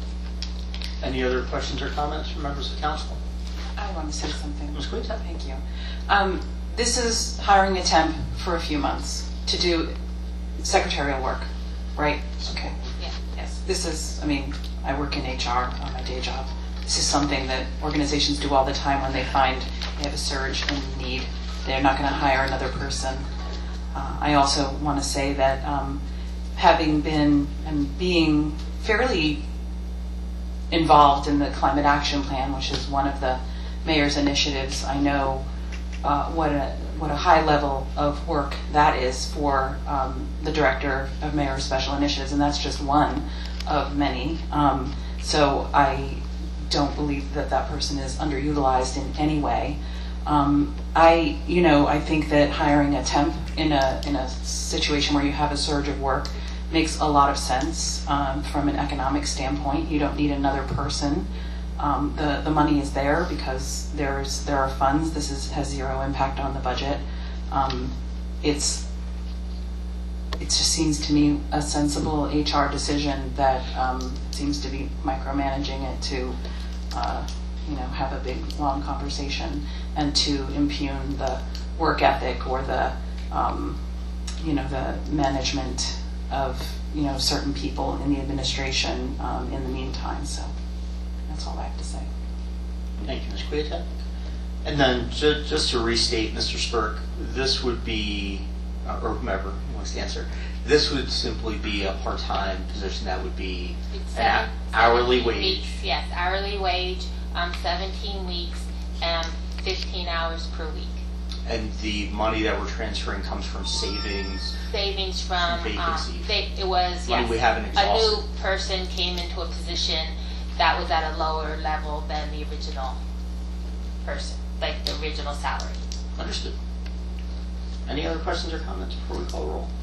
Any other questions or comments from members of council?
I want to say something.
Miz Quinta.
Thank you. Um, this is hiring a temp for a few months to do secretarial work, right? Okay.
Yeah.
Yes. This is, I mean, I work in H R on my day job. This is something that organizations do all the time when they find they have a surge in need. They're not going to hire another person. Uh, I also want to say that um, having been and being fairly involved in the Climate Action Plan, which is one of the mayor's initiatives, I know uh, what a what a high level of work that is for um, the director of Mayor's Special Initiatives, and that's just one of many. Um, so I don't believe that that person is underutilized in any way. Um, I, you know, I think that hiring a temp in a in a situation where you have a surge of work makes a lot of sense um, from an economic standpoint. You don't need another person. Um, the the money is there because there's there are funds. This is has zero impact on the budget. Um, it's it just seems to me a sensible H R decision that um, seems to be micromanaging it to uh, you know have a big long conversation and to impugn the work ethic or the um, you know the management of you know certain people in the administration um, in the meantime. So that's all I have to say.
Thank you, Miz Queta. And then ju- just to restate, Mister Spurk, this would be, uh, or whomever wants to answer, this would simply be a part-time position that would be
It's
an
seven-
hourly
seventeen
wage.
weeks, yes, hourly wage, um, seventeen weeks, and fifteen hours per week.
And the money that we're transferring comes from savings.
Savings from, um,
Vacancy.
they, it was,
Money
yes.
we haven't
A
exhausted.
new person came into a position that was at a lower level than the original person, like the original salary.
Understood. Any other questions or comments before we call the roll?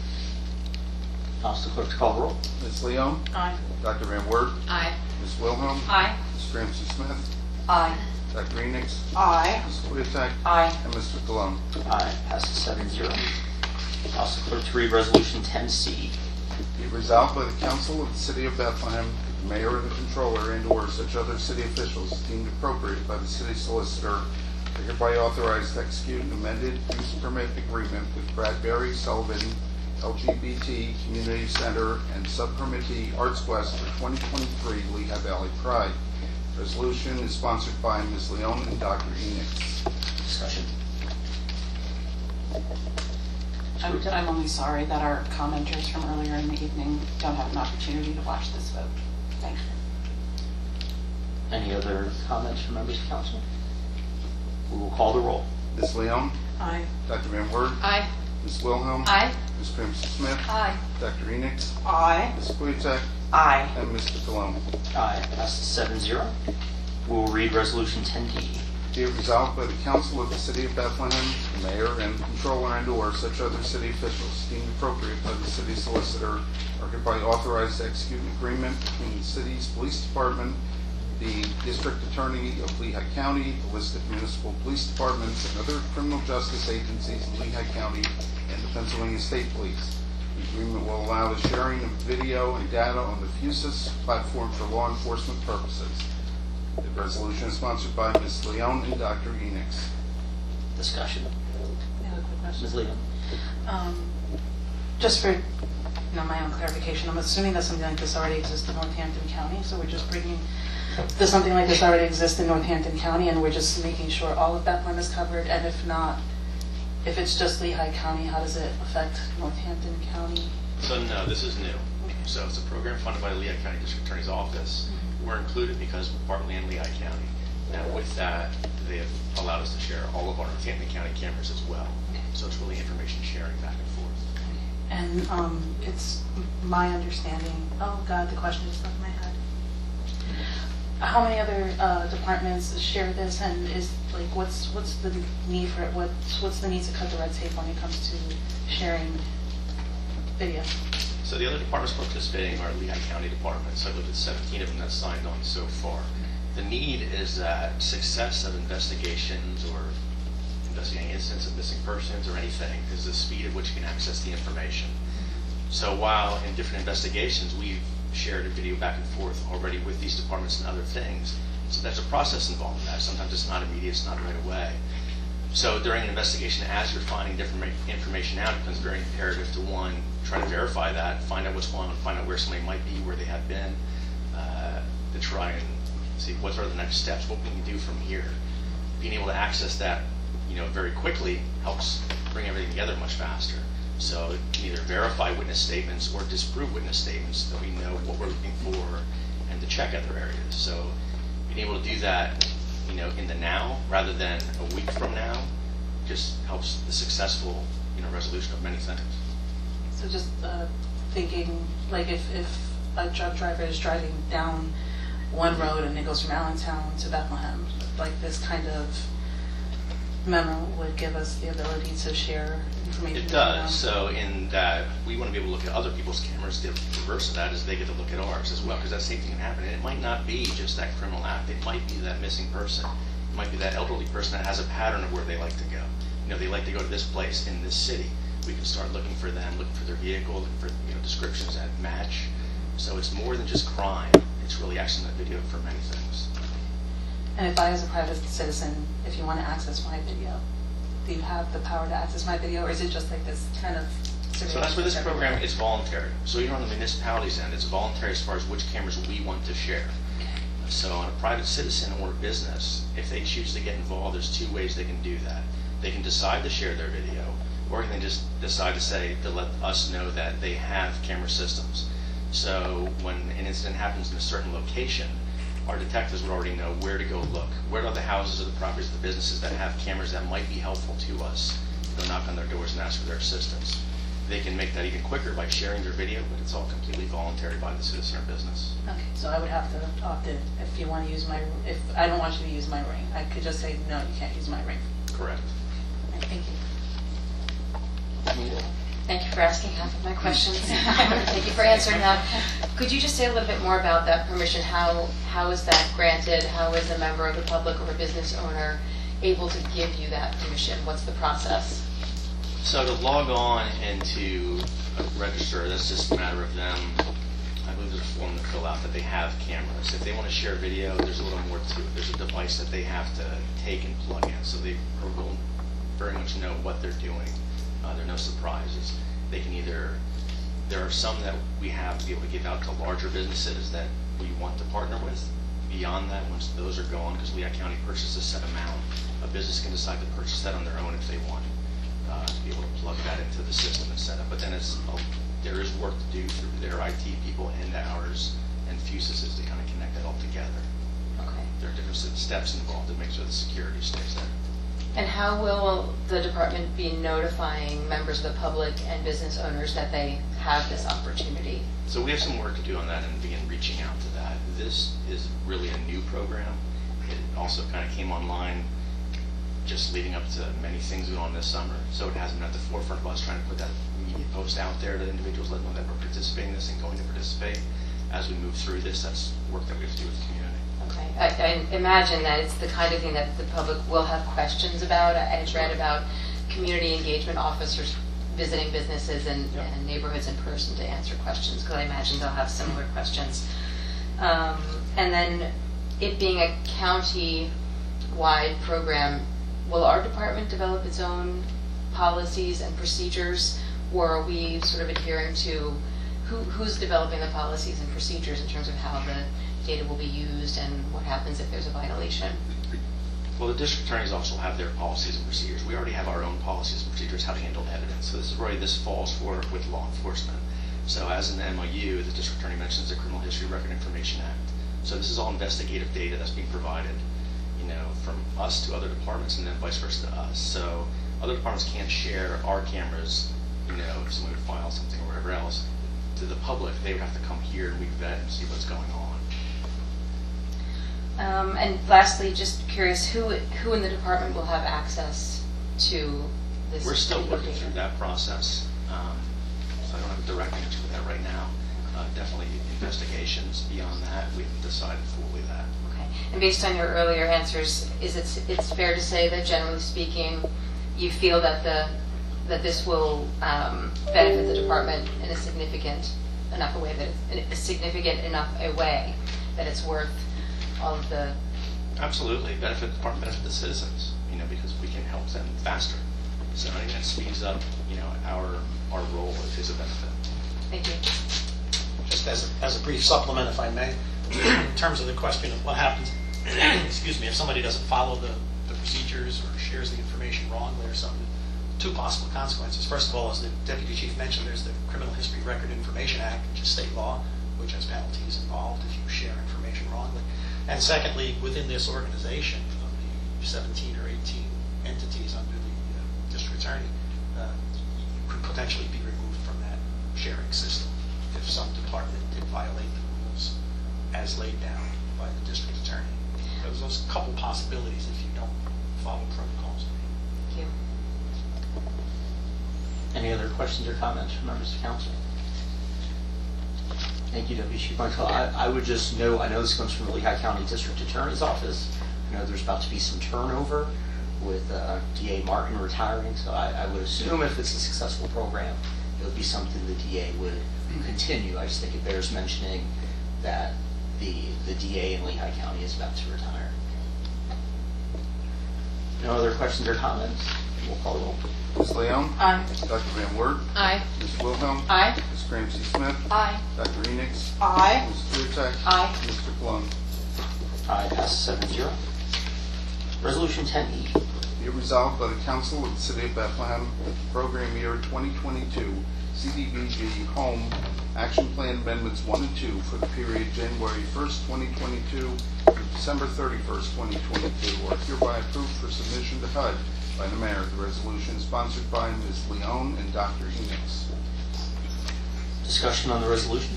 Ask the clerk to call the roll.
Miz Leon?
Aye.
Doctor Van Wert?
Aye.
Miz Wilhelm?
Aye.
Miz Ramsey Smith?
Aye.
Doctor Enix?
Aye.
Miz Queeteck?
Aye.
And Mister Cologne?
Aye. Passes seven zero. Ask the clerk to read Resolution ten C.
Be resolved by the Council of the City of Bethlehem, the Mayor and the Controller, and or such other city officials deemed appropriate by the city solicitor are hereby authorized to execute an amended use permit agreement with Bradbury Sullivan L G B T Community Center and subpermittee Arts West for twenty twenty-three Lehigh Valley Pride. Resolution is sponsored by Miz Leon and Doctor Enix.
Discussion.
I'm, I'm only sorry that our commenters from earlier in the evening don't have an opportunity to watch this vote. Thank you.
Any other comments from members of council? We will call the roll.
Miz Leon?
Aye.
Doctor Van Wert?
Aye.
Miz Wilhelm?
Aye.
Miz Ramsey Smith?
Aye.
Doctor Enix?
Aye.
Miz Queeteck?
Aye.
And Mister Cologne?
Aye. Passes seven zero. We will read Resolution ten D.
Be it resolved by the Council of the City of Bethlehem, the Mayor and the Controller and or such other city officials deemed appropriate by the city solicitor are hereby authorized to execute an agreement between the city's police department, the district attorney of Lehigh County, the listed municipal police departments, and other criminal justice agencies in Lehigh County and the Pennsylvania State Police. The agreement will allow the sharing of video and data on the FUSIS platform for law enforcement purposes. The resolution is sponsored by Miz Leon and Doctor Enix.
Discussion.
I have a quick question.
Miz Leon.
Um, just for you know, my own clarification, I'm assuming that something like this already exists in Northampton County, so we're just bringing, does something like this already exist in Northampton County, and we're just making sure all of Bethlehem is covered, and if not, if it's just Lehigh County, how does it affect Northampton County?
So no, this is new.
Okay.
So it's a program funded by the Lehigh County District Attorney's Office.
Mm-hmm.
We're included because we're partly in Lehigh County. Now with that, they have allowed us to share all of our Camden County cameras as well. So it's really information sharing back and forth.
And um, it's my understanding, oh God, the question just left my head. How many other uh, departments share this, and is like what's what's the need for it? What's what's the need to cut the red tape when it comes to sharing video?
So the other departments participating are Lehigh County departments. I looked at seventeen of them that signed on so far. The need is that success of investigations or investigating incidents of missing persons or anything is the speed at which you can access the information. So while in different investigations we've shared a video back and forth already with these departments and other things, so there's a process involved in that. Sometimes it's not immediate, it's not right away. So during an investigation, as you're finding different information out, it becomes very imperative to, one, try to verify that, find out what's going on, find out where somebody might be, where they have been, uh, to try and see what are the next steps, what can we do from here. Being able to access that, you know, very quickly helps bring everything together much faster. So either verify witness statements or disprove witness statements so we know what we're looking for and to check other areas. So being able to do that, you know, in the now rather than a week from now just helps the successful, you know, resolution of many things.
So just uh, thinking, like if, if a truck driver is driving down one road and it goes from Allentown to Bethlehem, like this kind of memo would give us the ability to share information.
It does. So in that, we want to be able to look at other people's cameras. The reverse of that is they get to look at ours as well, because that same thing can happen. And it might not be just that criminal act. It might be that missing person. It might be that elderly person that has a pattern of where they like to go. You know, they like to go to this place in this city. We can start looking for them, looking for their vehicle, looking for, you know, descriptions that match. So it's more than just crime. It's really actually that video for many things.
And if I, as a private citizen, if you want to access my video, do you have the power to access my video, or is it just like this kind of
So that's where this program is voluntary. So even on the municipality's end, it's voluntary as far as which cameras we want to share. So on a private citizen or business, if they choose to get involved, there's two ways they can do that. They can decide to share their video, or they can just decide to say, to let us know that they have camera systems. So when an incident happens in a certain location, our detectives would already know where to go look. Where are the houses or the properties, the businesses that have cameras that might be helpful to us? They'll knock on their doors and ask for their assistance. They can make that even quicker by sharing their video, but it's all completely voluntary by the citizen or business.
Okay, so I would have to opt in if you want to use my, if I don't want you to use my ring. I could just say, no, you can't use my ring.
Correct.
Okay, thank you.
Thank you for asking half of my questions. Thank you for answering them. Could you just say a little bit more about that permission? How how is that granted? How is a member of the public or a business owner able to give you that permission? What's the process?
So to log on and to register, that's just a matter of them. I believe there's a form to fill out that they have cameras. If they want to share video, there's a little more to it. There's a device that they have to take and plug in, so they will very much know what they're doing. Uh, there are no surprises. They can either, there are some that we have to be able to give out to larger businesses that we want to partner with. Beyond that, once those are gone, because Lehigh County purchases a set amount, a business can decide to purchase that on their own if they want, uh, to be able to plug that into the system and set up. But then it's, uh, there is work to do through their I T people and ours and Fusus to kind of connect it all together.
Okay.
There are different steps involved to make sure the security stays there.
And how will the department be notifying members of the public and business owners that they have this opportunity?
So we have some work to do on that and begin reaching out to that. This is really a new program. It also kind of came online just leading up to many things going on this summer. So it hasn't been at the forefront of us trying to put that media post out there to individuals, let them know that we're participating in this and going to participate. As we move through this, that's work that we have to do with the community.
Okay. I, I imagine that it's the kind of thing that the public will have questions about. I had read about community engagement officers visiting businesses and, yep. and neighborhoods in person to answer questions, because I imagine they'll have similar questions. Um, and then it being a county-wide program, will our department develop its own policies and procedures, or are we sort of adhering to who, who's developing the policies and procedures in terms of how the data will be used and what happens if there's a violation?
Well, the district attorneys also have their policies and procedures. We already have our own policies and procedures how to handle evidence. So this is where this falls for with law enforcement. So as in the M O U, the district attorney mentions the Criminal History Record Information Act. So this is all investigative data that's being provided. you know, from us to other departments and then vice versa to us. So other departments can't share our cameras, you know, if someone would file something or whatever else. To the public, they would have to come here and we vet and see what's going on.
Um, and lastly, just curious, who who in the department will have access to this?
We're still
video
working
data?
through that process, um, so I don't have a direct answer to that right now. Uh, definitely investigations beyond that, we haven't decided fully that.
Okay. And based on your earlier answers, is it it's fair to say that generally speaking, you feel that the that this will um, benefit the department in a significant enough a way that it's in a significant enough a way that it's worth all of the.
Absolutely, benefit the department, benefit the citizens, you know, because we can help them faster. So I think that speeds up, you know, our our role is a benefit.
Thank you.
Just as a, as a brief supplement, if I may, in terms of the question of what happens, excuse me, if somebody doesn't follow the, the procedures or shares the information wrongly or something, two possible consequences. First of all, as the Deputy Chief mentioned, there's the Criminal History Record Information Act, which is state law, which has penalties involved if you share information wrongly. And secondly, within this organization of the seventeen or eighteen entities under the uh, district attorney, uh, you could potentially be removed from that sharing system if some department did violate the rules as laid down by the district attorney. There's those couple possibilities if you don't follow protocols.
Thank you.
Any other questions or comments from members of council? Thank you, Deputy Chief Marshall. I, I would just note, I know this comes from the Lehigh County District Attorney's Office. I know there's about to be some turnover with uh, D A Martin retiring, so I, I would assume if it's a successful program, it would be something the D A would continue. I just think it bears mentioning that the, the D A in Lehigh County is about to retire. No other questions or comments? We'll call roll.
Miz Leon?
Aye.
Doctor Van Wert?
Aye.
Miz Wilhelm?
Aye.
Miz Ramsey Smith?
Aye.
Doctor Enix?
Aye.
Miz Kurtek?
Aye.
Mister Cologne?
Aye, passes seven zero. Resolution ten E.
Be it resolved by the Council of the City of Bethlehem that the program year twenty twenty-two C D B G Home Action Plan Amendments one and two for the period January first, twenty twenty-two through December thirty-first, twenty twenty-two are hereby approved for submission to H U D by the Mayor. The resolution is sponsored by Miz Leon and Doctor Enix.
Discussion on the resolution?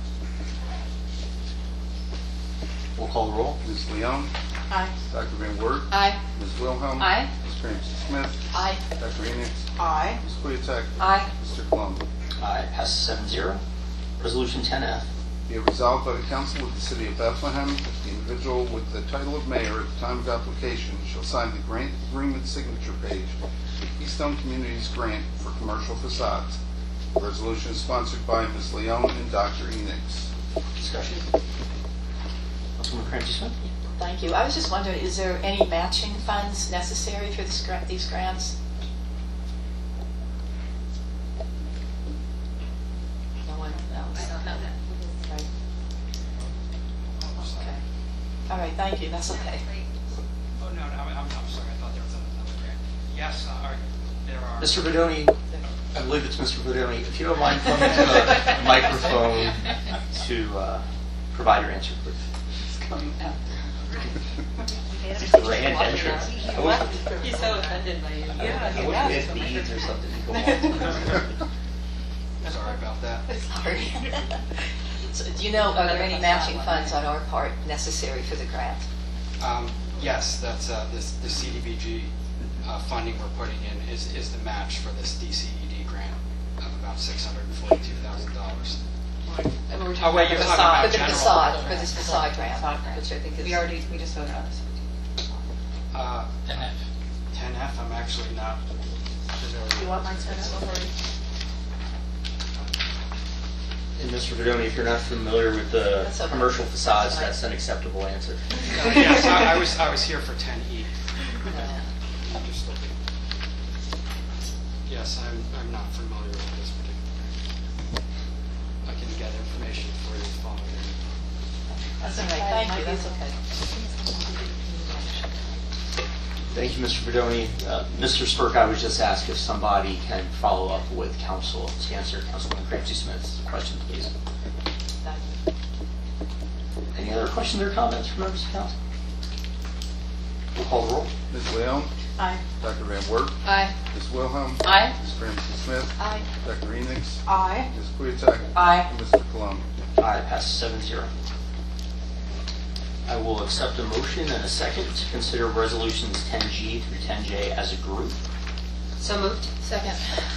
We'll call the roll.
Miz Leon?
Aye.
Doctor Van Wert?
Aye.
Miz Wilhelm?
Aye.
Miz Ramsey Smith?
Aye.
Doctor Enix?
Aye.
Miz Kurtek?
Aye.
Mister Cologne?
Aye, passes seven zero. Resolution ten F.
Be it resolved by the Council of the City of Bethlehem that the individual with the title of mayor at the time of application shall sign the grant agreement signature page with Keystone Communities Grant for commercial facades. The resolution is sponsored by Miz Leon and Doctor Enix.
Discussion? Councilman Ramsey Smith?
Thank you. I was just wondering, is there any matching funds necessary for this gra- these grants? No one knows. I don't know that. Right. Okay. All right, thank you. That's okay.
Oh, no, no, I'm, I'm I'm sorry, I thought there was another grant. Yes, uh, are- there are.
Mister Vidoni, I believe it's Mister Vidoni. If you don't mind coming to the microphone to uh, provide your answer, please.
It's coming out.
Grand entrance. I wish-
He's so offended by you. Yeah,
I wish we had beads or something to go on.
Sorry about that.
Sorry. So, do you know, are there any matching funds on our part necessary for the grant?
Um, yes, that's, uh, this, the C D B G, uh, funding we're putting in is, is the match for this D C E D grant of about six hundred and forty-two thousand dollars.
And we're
Oh,
talking
wait,
about
you're
the
talking
facade,
about
for the
general.
facade, for this facade grant,
Facade
which I think is.
We already, we just voted on this.
Uh, ten F. ten F, I'm actually not familiar.
You want mine to
And Mister Vidoni, if you're not familiar with the
That's okay.
commercial facades,
That's fine.
that's an acceptable answer.
Uh, Yes, I I was, I was here for ten E. I'm just looking. Yes, I'm, I'm not familiar with this particular. I can get information for you following.
That's all right, thank you, that's okay.
Thank you, Mister Vidoni. Uh, Mister Spurk, I was just asked if somebody can follow up with council to answer Councilman Ramsey Smith's question, please. Any other questions or comments from members of council? We'll call the roll.
Miz Leon?
Aye.
Doctor Van Wert?
Aye.
Miz Wilhelm?
Aye.
Miz Ramsey Smith?
Aye.
Doctor Enix?
Aye.
Miz Queeteck?
Aye.
And Mister Colon.
Aye, passes seven zero. I will accept a motion and a second to consider resolutions ten G through ten J as a group.
So moved. Second.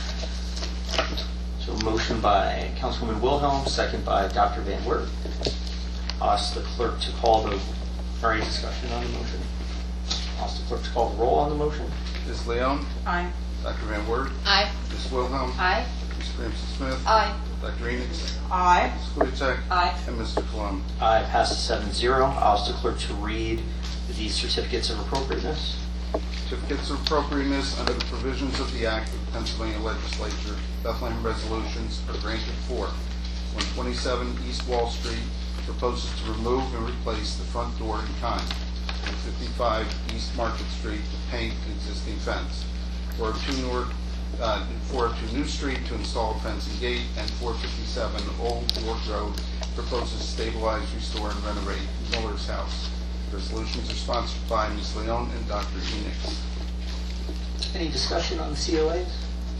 So a motion by Councilwoman Wilhelm, second by Doctor Van Wert. I'll ask the clerk to call the, or any discussion on the motion? I'll ask the clerk to call the roll on the motion.
Miz Leon?
Aye.
Doctor Van Wert?
Aye.
Miz Wilhelm?
Aye.
Miz Ramsey Smith?
Aye.
Doctor Enix?
Aye.
Miz Queeteck?
Aye.
And Mister Colon.
Aye, passes seven zero. I'll ask the clerk to read the certificates of appropriateness.
Certificates of appropriateness under the provisions of the Act of the Pennsylvania Legislature, Bethlehem resolutions are granted for one twenty-seven East Wall Street proposes to remove and replace the front door in kind. one fifty-five East Market Street to paint the existing fence. four oh two North, uh, four oh two New Street to install a fence and gate, and four fifty-seven Old York Road proposes to stabilize, restore, and renovate Miller's house. Resolutions are sponsored by Miz Leon and Doctor Enix.
Any discussion on the C O As?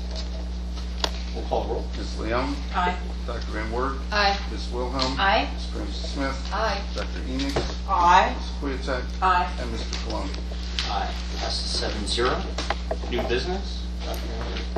We'll call the roll.
Miz Leon?
Aye.
Doctor Van Wert?
Aye.
Miz Wilhelm?
Aye.
Miz Ramsey Smith?
Aye.
Doctor Enix?
Aye.
Miz Queeteck?
Aye.
And Mister Colon.
Aye, passes seven zero. New business? Doctor Van Wert.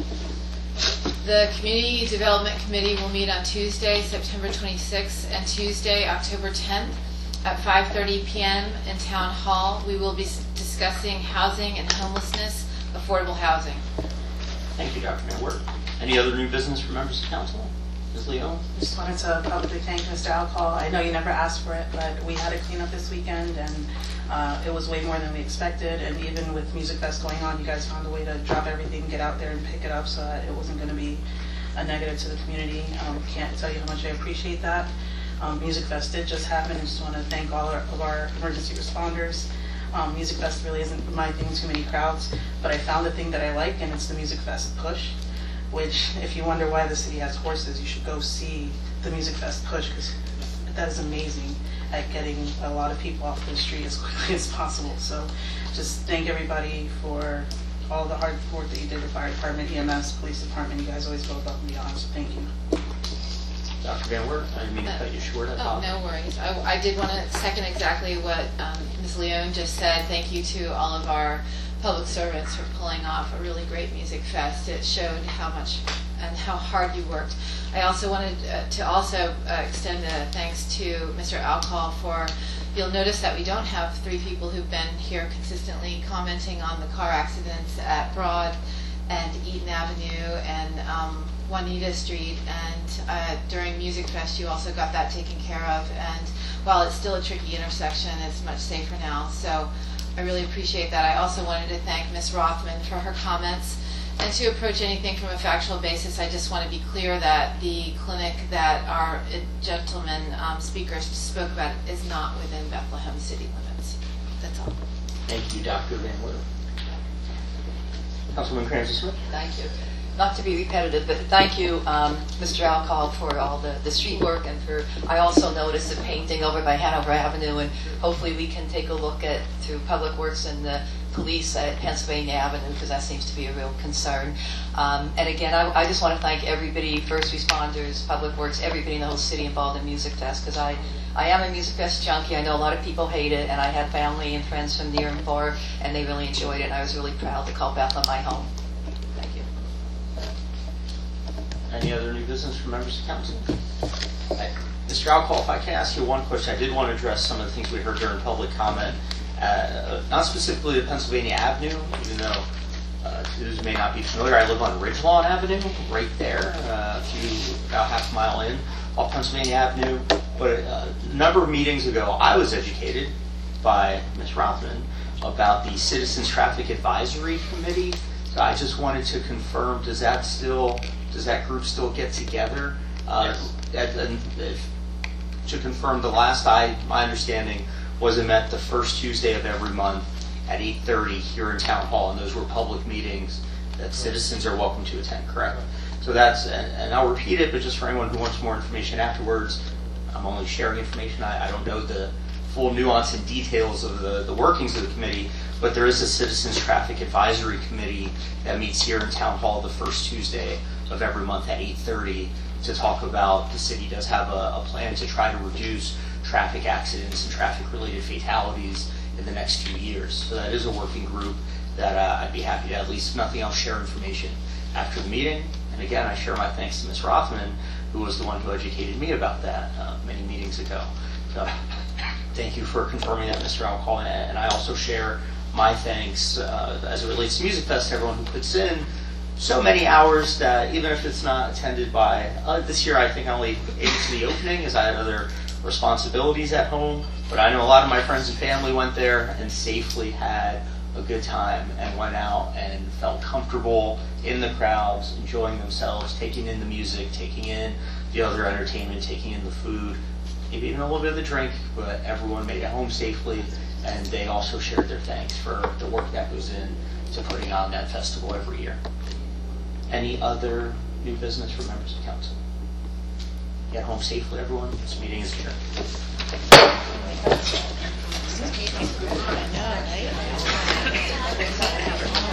The Community Development Committee will meet on Tuesday, September twenty-sixth, and Tuesday, October tenth, at five thirty p m in Town Hall. We will be s- discussing housing and homelessness, affordable housing.
Thank you, Doctor Van Wert. Any other new business for members of council? Miz Leon?
Just wanted to publicly thank Mister Alcohol. I know you never asked for it, but we had a cleanup this weekend, and uh, it was way more than we expected. And even with Music Fest going on, you guys found a way to drop everything, get out there and pick it up so that it wasn't going to be a negative to the community. Um, can't tell you how much I appreciate that. Um, Music Fest did just happen. I just want to thank all our, of our emergency responders. Um, Music Fest really isn't my thing, too many crowds, but I found a thing that I like, and it's the Music Fest push. Which, if you wonder why the city has horses, you should go see the Music Fest push, because that is amazing at getting a lot of people off the street as quickly as possible. So just thank everybody for all the hard work that you did, the fire department, E M S, police department. You guys always go above and beyond, so thank you.
Doctor Van Wert, I didn't mean to cut you short. I
Oh,
apologize.
no worries. I, I did want to second exactly what um, Miz Leone just said. Thank you to all of our public servants for pulling off a really great music fest. It showed how much and how hard you worked. I also wanted uh, to also uh, extend a thanks to Mister Alcohol for, you'll notice that we don't have three people who've been here consistently commenting on the car accidents at Broad and Eaton Avenue and um, Juanita Street, and uh, during Music Fest you also got that taken care of, and while it's still a tricky intersection, it's much safer now, so I really appreciate that. I also wanted to thank Miz Rothman for her comments, and to approach anything from a factual basis, I just want to be clear that the clinic that our uh, gentleman um, speakers spoke about is not within Bethlehem city limits. That's all.
Thank you, Doctor Van Wert. Councilwoman Ramsey Smith?
Thank you. Not to be repetitive, but thank you, um, Mister Alcohol, for all the, the street work, and for, I also noticed the painting over by Hanover Avenue, and hopefully we can take a look at, through Public Works and the police at Pennsylvania Avenue, because that seems to be a real concern. Um, and again, I, I just want to thank everybody, first responders, Public Works, everybody in the whole city involved in Music Fest, because I, I am a Music Fest junkie. I know a lot of people hate it, and I had family and friends from near and far, and they really enjoyed it, and I was really proud to call Bethlehem my home. Thank you.
Any other new business from members of council? I- Mister Alcohol, if I can ask you one question, I did want to address some of the things we heard during public comment, uh, not specifically to Pennsylvania Avenue, even though uh, those may not be familiar. I live on Ridgelawn Avenue, right there, uh, a few, about half a mile in, off Pennsylvania Avenue. But uh, a number of meetings ago, I was educated by Miz Rothman about the Citizens Traffic Advisory Committee. So I just wanted to confirm, does that still, does that group still get together? Uh,
Yes.
and- and if- to confirm, the last I, my understanding was it met the first Tuesday of every month at eight thirty here in Town Hall, and those were public meetings that citizens are welcome to attend, correct? So that's, and, and I'll repeat it, but just for anyone who wants more information afterwards, I'm only sharing information. I, I don't know the full nuance and details of the, the workings of the committee, but there is a Citizens Traffic Advisory Committee that meets here in Town Hall the first Tuesday of every month at eight thirty to talk about, the city does have a, a plan to try to reduce traffic accidents and traffic-related fatalities in the next few years. So that is a working group that uh, I'd be happy to, at least if nothing else, share information after the meeting. And again, I share my thanks to Miz Rothman, who was the one who educated me about that uh, many meetings ago. So thank you for confirming that, Mister Alcall. And I also share my thanks uh, as it relates to Music Fest to everyone who puts in so many hours that even if it's not attended by, uh, this year I think I only ate to the opening as I had other responsibilities at home, but I know a lot of my friends and family went there and safely had a good time and went out and felt comfortable in the crowds, enjoying themselves, taking in the music, taking in the other entertainment, taking in the food, maybe even a little bit of the drink, but everyone made it home safely, and they also shared their thanks for the work that goes in to putting on that festival every year. Any other new business for members of council? Get home safely, everyone. This meeting is adjourned.